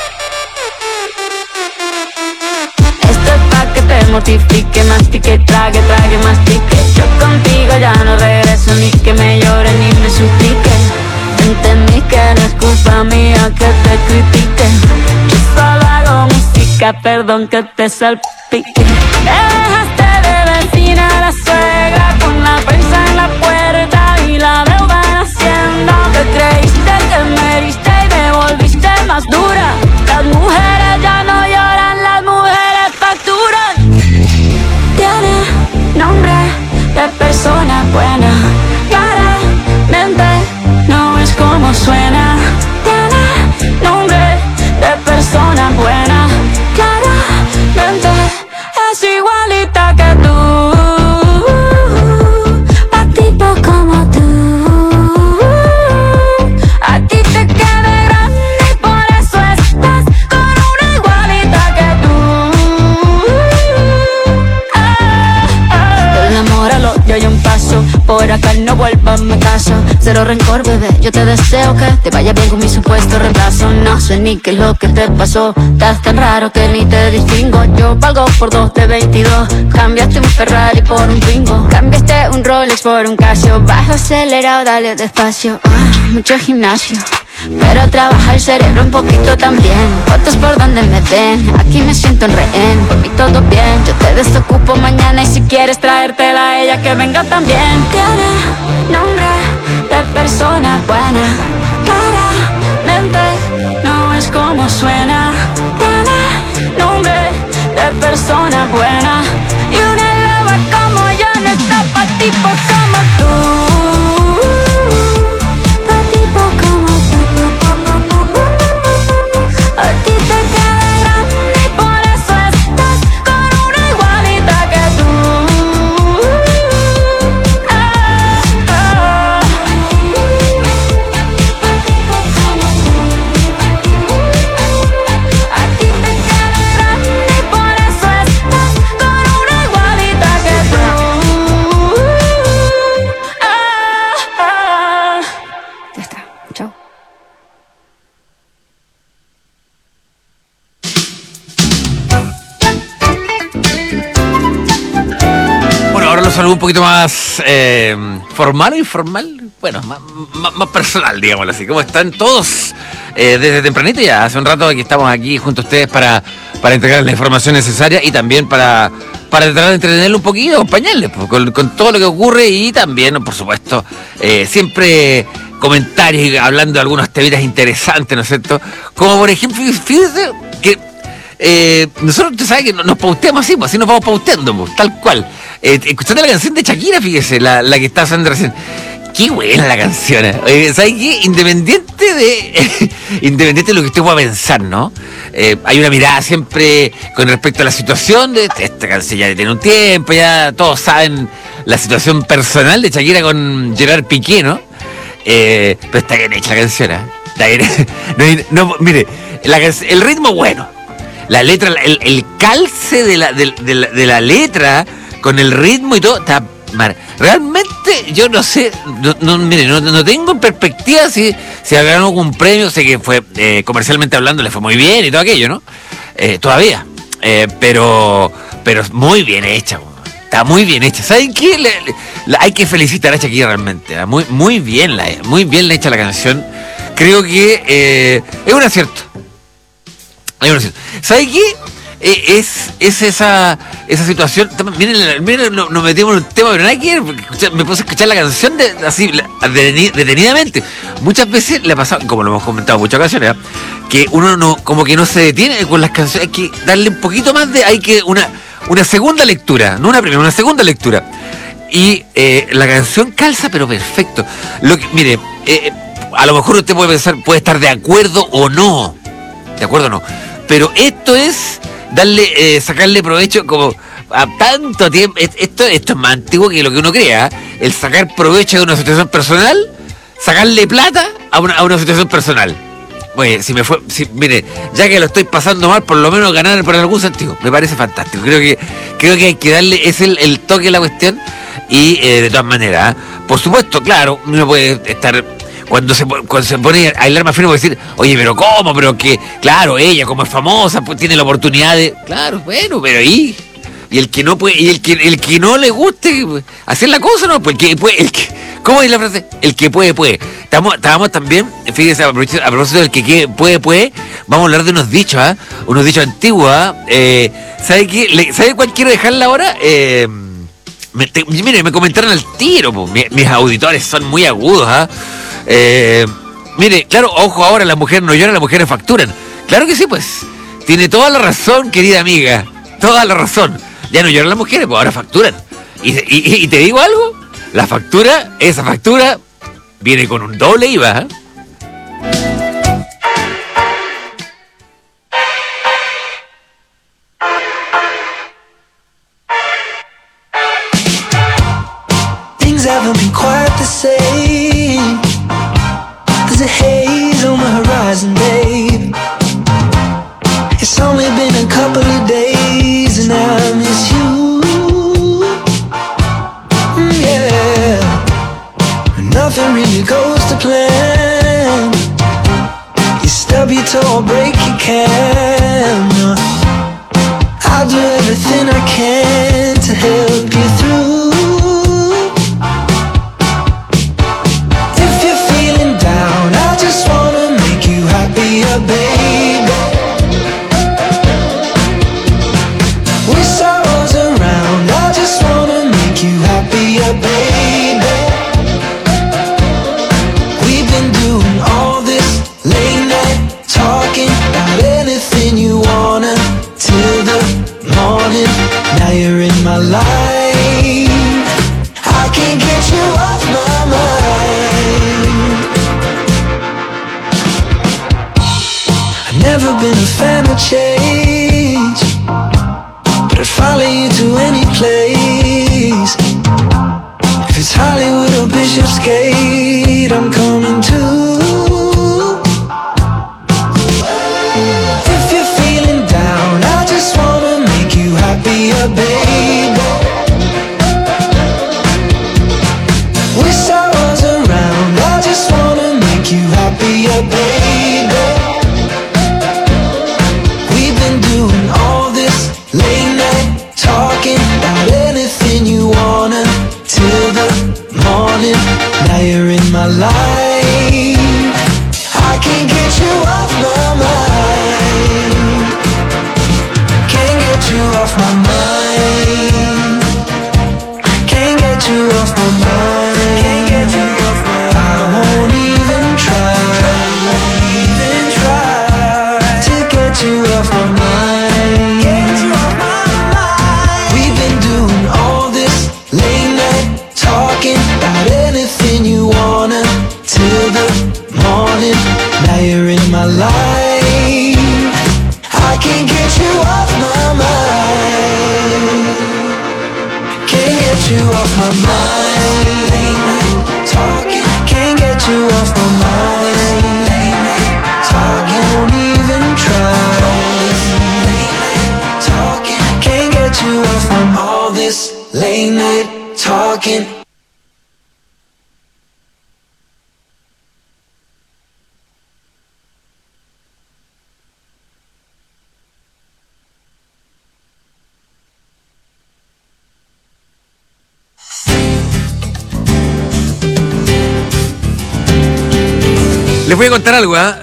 Esto es pa' que te mortifique, mastique, trague, trague, mastique. Yo contigo ya no regreso, ni que me llore ni me suplique. Entendí que no es culpa mía que te critique. Yo solo hago música, perdón que te salpique. Me dejaste de vecina a la suegra con la prensa en la puerta y la deuda en Hacienda. cero rencor, bebé. Yo te deseo que te vaya bien con mi supuesto reemplazo. No sé ni qué es lo que te pasó. Estás tan raro que ni te distingo. Yo valgo por dos de veintidós. Cambiaste un Ferrari por un Twingo. Cambiaste un Rolex por un Casio. Bajo acelerado, dale despacio. Ah, mucho gimnasio, pero trabaja el cerebro un poquito también. Fotos por donde me ven, aquí me siento en rehén. Por mí todo bien, yo te desocupo mañana. Y si quieres traértela a ella, que venga también. Tiene nombre de persona buena, claramente no es como suena. Tiene nombre de persona buena, y una loba como yo no está pa' tipos como tú. Algo un poquito más eh, formal o informal, bueno, más, más, más personal, digámoslo así. ¿Cómo están todos? Eh, desde tempranito ya, hace un rato que estamos aquí junto a ustedes para, para entregar la información necesaria y también para, para tratar de entretenerlo un poquito, acompañarles pues, con, con todo lo que ocurre y también, por supuesto, eh, siempre comentarios y hablando de algunos temitas interesantes, ¿no es cierto? Como por ejemplo, fíjense que eh, nosotros, usted sabe que nos pauteamos así, pues así nos vamos pauteando, pues, tal cual. Eh, escuchando la canción de Shakira, fíjese, la, la que está sonando recién. Qué buena la canción. Eh. ¿Sabes qué? Independiente de independiente de lo que usted pueda pensar, ¿no? Eh, hay una mirada siempre con respecto a la situación de esta canción ya tiene un tiempo, ya todos saben la situación personal de Shakira con Gerard Piqué, ¿no? Eh, pero está bien hecha la canción, ¿eh? Está bien. No, no, mire, la, el ritmo bueno, la letra, el, el calce de la, de, de, la, de la letra con el ritmo y todo, está mar. Realmente yo no sé, no, no, mire, no, no tengo en perspectiva si, si ganó algún premio. Sé que fue, eh, comercialmente hablando, le fue muy bien y todo aquello, ¿no? Eh, todavía. Eh, pero, pero muy bien hecha, está muy bien hecha. ¿Saben qué? Le, le, le, hay que felicitar a Shakira realmente. ¿eh? Muy, muy bien la, muy bien la hecha la canción. Creo que eh, es un acierto. Es un acierto. ¿Saben qué? Es, es esa esa situación. Miren, miren nos, nos metimos en un tema, pero nada que ver, me puse a escuchar la canción de, así detenidamente. Muchas veces le ha pasado, como lo hemos comentado en muchas ocasiones, ¿eh? Que uno no, como que no se detiene con las canciones. Hay que darle un poquito más de, hay que una una segunda lectura, no una primera, una segunda lectura. Y eh, la canción calza, pero perfecto. Lo que, mire, eh, a lo mejor usted puede pensar, puede estar de acuerdo o no, de acuerdo o no, pero esto es darle, eh, sacarle provecho como a tanto tiempo. Esto, esto es más antiguo que lo que uno crea. El sacar provecho de una situación personal, sacarle plata a una, a una situación personal. Oye, si me fue, si, mire, ya que lo estoy pasando mal, por lo menos ganar por algún sentido. Me parece fantástico. Creo que, creo que hay que darle, es el, el toque de la cuestión. Y eh, de todas maneras, ¿eh? Por supuesto, claro, uno puede estar. Cuando se, cuando se pone a bailar más fino, puede decir, oye, pero ¿cómo? Pero que, claro, ella como es famosa, pues tiene la oportunidad de. Claro, bueno, pero ahí. Y el que no puede, y el que el que no le guste hacer la cosa, ¿no? Pues el que puede, el que, ¿cómo es la frase? El que puede, puede. Estamos, estábamos también, fíjense, a propósito del que puede, puede, vamos a hablar de unos dichos, ¿ah? ¿eh? Unos dichos antiguos, ¿eh? ¿Sabe qué? ¿Sabe cuál quiero dejarla ahora? Eh. Me, te, mire, me comentaron al tiro, po. Mi, mis auditores son muy agudos, ¿ah? ¿eh? Eh, mire, claro, ojo, ahora las mujeres no lloran, las mujeres facturan. Claro que sí, pues. Tiene toda la razón, querida amiga. Toda la razón. Ya no lloran las mujeres, pues ahora facturan. Y, y, y te digo algo, la factura, esa factura, viene con un doble I V A, ¿eh? Haven't been quite the same. There's a haze on the horizon, babe. It's only been a couple of days and I miss you. Mm, yeah. Nothing really goes it or break you can. I'll do everything I can to help you through. If you're feeling down, I just wanna make you happier, baby. With sorrows around, I just wanna make you happier, baby. We've been doing all this late night talking about anything you wanna till the morning. Now you're in my life, I can't get you off my mind. I've never been a fan of change, but I'd follow you to any place. If it's Hollywood or Bishopsgate, I'm coming too. If you're feeling down, I just wanna make you happier, baby. With sorrows around, I just wanna make you happier, baby. We've been doing all this late night talking about anything you wanna till the morning. Now you're in my life, I can't get you off my mind. Can't get you off my mind. Can't get you off my mind. Can't get you off my mind. I won't even try. Won't even try to get you off my mind. Get you off my mind. We've been doing all this late night talking about anything you wanna till the morning. Now you're in my life, I can't get you off my mind. Can't get you off my mind. Late night talking, can't get you off my mind. Late night talking, won't even try. Late night talking, can't get you off from all this late night talking. Les voy a contar algo, ¿eh?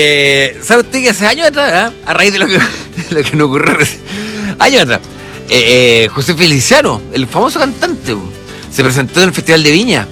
Eh, ¿Sabe usted que hace años atrás, ¿eh? A raíz de lo que, lo que nos ocurrió recién, años atrás, eh, eh, José Feliciano, el famoso cantante, se presentó en el Festival de Viña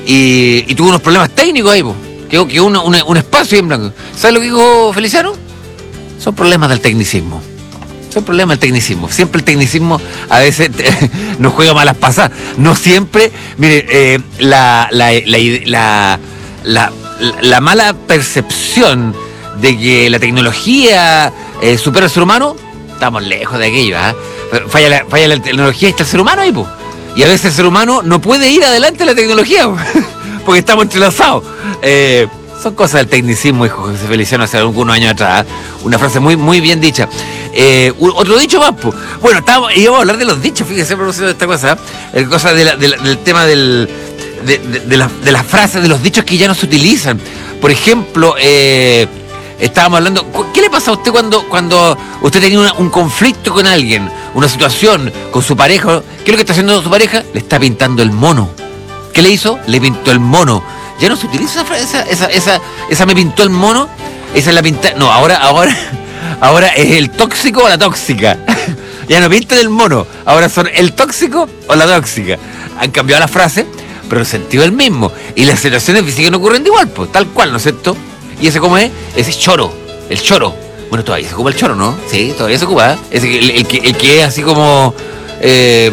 y, y tuvo unos problemas técnicos ahí, quedó, quedó una, una, un espacio en blanco. ¿Sabe lo que dijo Feliciano? Son problemas del tecnicismo. Son problemas del tecnicismo. Siempre el tecnicismo a veces te, nos juega malas pasadas. No siempre, mire, eh, la, la, la, la, la La mala percepción de que la tecnología eh, supera al ser humano, estamos lejos de aquello, ¿eh? Falla la, falla la tecnología y está el ser humano ahí, po. Y a veces el ser humano no puede ir adelante de la tecnología, po, porque estamos entrelazados. Eh, son cosas del tecnicismo, dijo José Feliciano hace algunos años atrás, ¿eh? Una frase muy, muy bien dicha. Eh, otro dicho más, po. Bueno, estábamos, íbamos a hablar de los dichos, fíjense, producido de esta cosa, ¿eh? cosa de la, de la, del tema del... De, de, de, la, de las frases, de los dichos que ya no se utilizan. Por ejemplo, eh, estábamos hablando, ¿qué le pasa a usted cuando, cuando usted tenía una, un conflicto con alguien, una situación con su pareja? ¿Qué es lo que está haciendo su pareja? Le está pintando el mono. ¿Qué le hizo? Le pintó el mono. Ya no se utiliza esa frase, esa, esa, esa, esa me pintó el mono, esa es la pinta. No, ahora, ahora, ahora es el tóxico o la tóxica. Ya no pintan el mono, ahora son el tóxico o la tóxica. Han cambiado la frase, pero el sentido es el mismo. Y las situaciones siguen ocurriendo igual, pues, tal cual, ¿no es cierto? Y ese, ¿cómo es? Ese es choro, el choro. Bueno, todavía se ocupa el choro, ¿no? Sí, todavía se ocupa, ¿eh? Ese, el, el, que, el que es así como... Eh,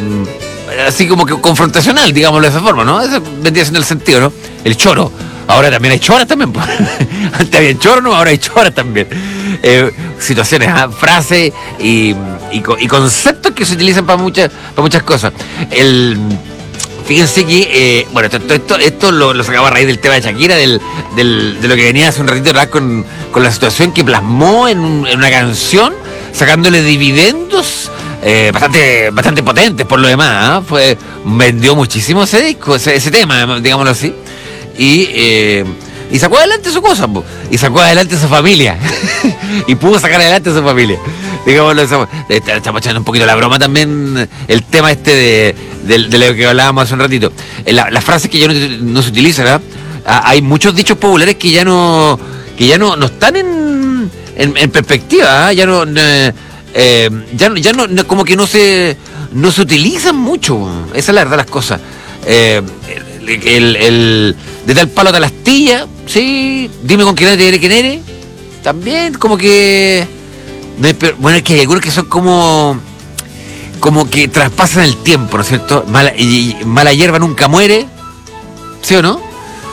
así como que confrontacional, digámoslo de esa forma, ¿no? Eso vendría siendo el sentido, ¿no? El choro. Ahora también hay choras también, pues. Antes había choro, ¿no? Ahora hay choras también. Eh, situaciones, ¿eh? Frases y, y, y conceptos que se utilizan para muchas, para muchas cosas. El... Fíjense que, eh, bueno, esto, esto, esto lo, lo sacaba a raíz del tema de Shakira, del, del, de lo que venía hace un ratito atrás con, con la situación que plasmó en, un, en una canción, sacándole dividendos eh, bastante bastante potentes por lo demás, ¿eh? Fue, vendió muchísimo ese disco, ese, ese tema, digámoslo así. Y, eh, Y sacó adelante su cosa, po. Y sacó adelante su familia. Y pudo sacar adelante su familia. Digámoslo, estamos, estamos echando un poquito la broma también, el tema este de, de, de lo que hablábamos hace un ratito. La, las frases que ya no, no se utilizan, ¿verdad? Hay muchos dichos populares que ya no que ya no, no están en, en, en perspectiva, ¿eh? Ya no eh, eh, ya, ya no, no como que no se no se utilizan mucho. Esa es la verdad de las cosas. Eh, el, el, el de tal palo a la astilla, sí, dime con quién eres, quién eres, también como que bueno, es que hay algunos que son como como que traspasan el tiempo, ¿no es cierto? Mala, y, y mala hierba nunca muere, ¿sí o no?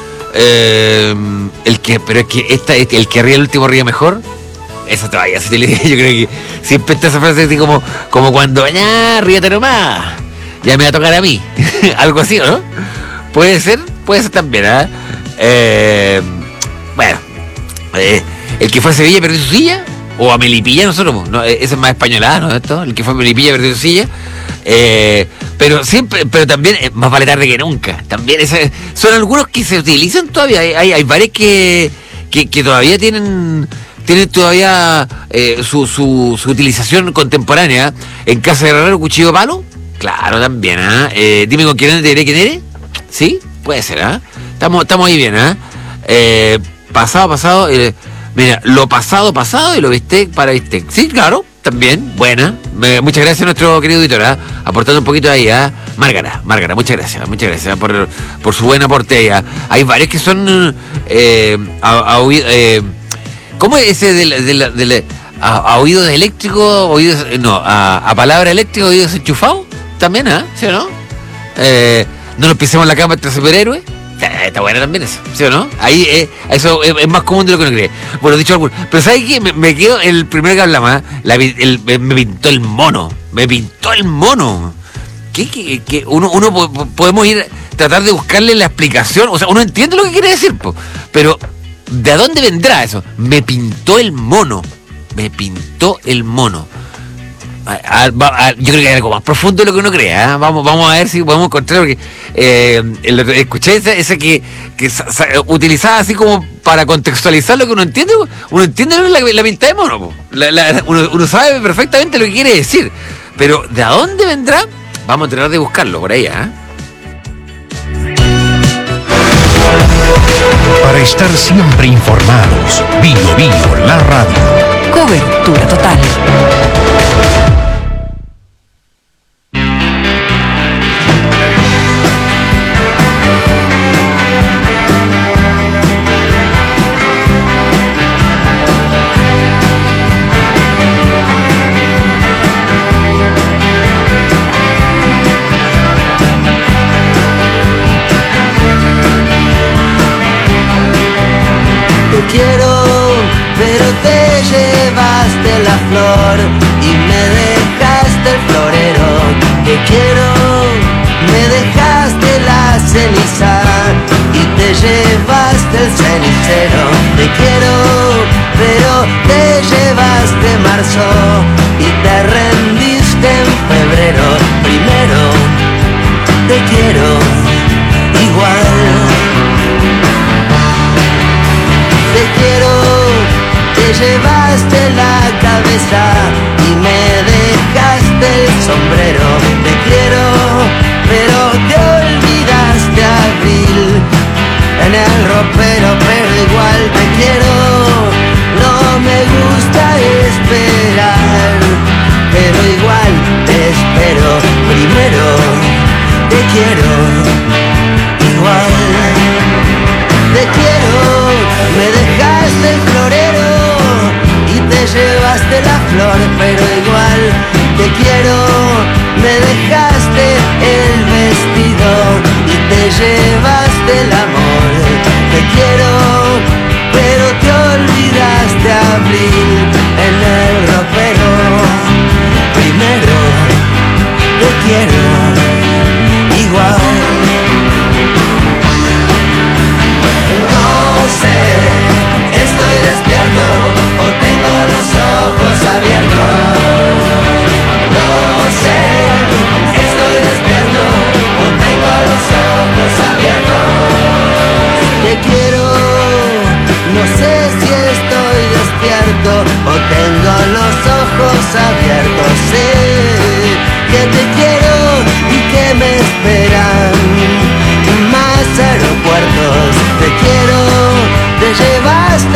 Eh, el que, pero es que esta, el que ríe el último ríe mejor. Eso todavía se utiliza. Yo creo que siempre está esa frase así como, como cuando, ya, ríete nomás, ya me va a tocar a mí. Algo así, ¿o no? Puede ser, puede ser también, ¿eh? eh bueno, eh, el que fue a Sevilla perdió su silla, o a Melipilla nosotros, ¿no? Ese es más españolada, ¿no? Esto, el que fue a Melipilla perdió su silla. Eh, pero siempre, pero también eh, más vale tarde que nunca. También ese, son algunos que se utilizan todavía. Hay, hay, hay varios que, que, que todavía tienen tienen todavía eh, su, su, su utilización contemporánea. En casa de Herrero, cuchillo de palo, claro, también, ¿eh? Eh, dime con quién eres, te diré quién eres. Sí, puede ser, ¿eh? Estamos, estamos ahí bien, ¿eh? eh pasado, pasado, eh, mira, lo pasado, pasado y lo viste para viste. Sí, claro. También, buena. Me, muchas gracias a nuestro querido editor, ¿eh? Aportando un poquito ahí, ¿eh? Márgara, Márgara, muchas gracias, muchas gracias por, por su buen aporte ahí, ¿eh? Hay varios que son eh, a, a, eh, ¿cómo es ese del, del, del, a, a oídos eléctricos, oídos, no, a, a palabra eléctrica, oídos enchufados? También, ¿eh? ¿Sí o no? Eh, no nos pisemos la cama entre superhéroes. Está buena también eso, ¿sí o no? Ahí eh, eso es, es más común de lo que uno cree. Bueno, dicho alguno. Pero ¿sabes qué? Me, me quedo el primero que hablaba, la, el, me pintó el mono. Me pintó el mono. ¿Qué? ¿Qué? ¿Qué? Uno, uno podemos ir, tratar de buscarle la explicación. O sea, uno entiende lo que quiere decir, po, pero ¿de dónde vendrá eso? Me pintó el mono. Me pintó el mono. A, a, a, yo creo que hay algo más profundo de lo que uno cree, ¿eh? vamos, vamos a ver si podemos encontrar, porque eh, el, escuché ese, ese que, que sa, sa, utilizaba así como para contextualizar lo que uno entiende. Uno entiende la, la pinta de mono, la, la, uno, uno sabe perfectamente lo que quiere decir, pero ¿de dónde vendrá? Vamos a tratar de buscarlo por ahí, ¿eh? Para estar siempre informados, Bio Bio, la radio. Cobertura total. La flor y me dejaste el florero. Te quiero, me dejaste la ceniza y te llevaste el cenicero. Te quiero, pero te llevaste marzo y te rendiste en febrero. Primero, te quiero igual. Te quiero, te llevaste la cabeza y me dejaste el sombrero. Te quiero, pero te olvidaste abril en el ropero, pero igual te quiero. No me gusta esperar, pero igual te espero. Primero, te quiero igual. Te quiero, me dejaste el florero y te llevaste la flor, pero igual te quiero. Me dejaste el vestido y te llevaste el amor. Te quiero, pero te olvidaste abril en el ropero. Primero te quiero igual. No sé, estoy despierto o tengo los ojos abiertos. No sé, estoy despierto o tengo los ojos abiertos. Te quiero,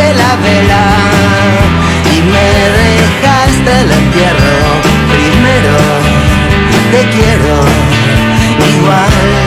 la vela y me dejaste el entierro. Primero te quiero igual.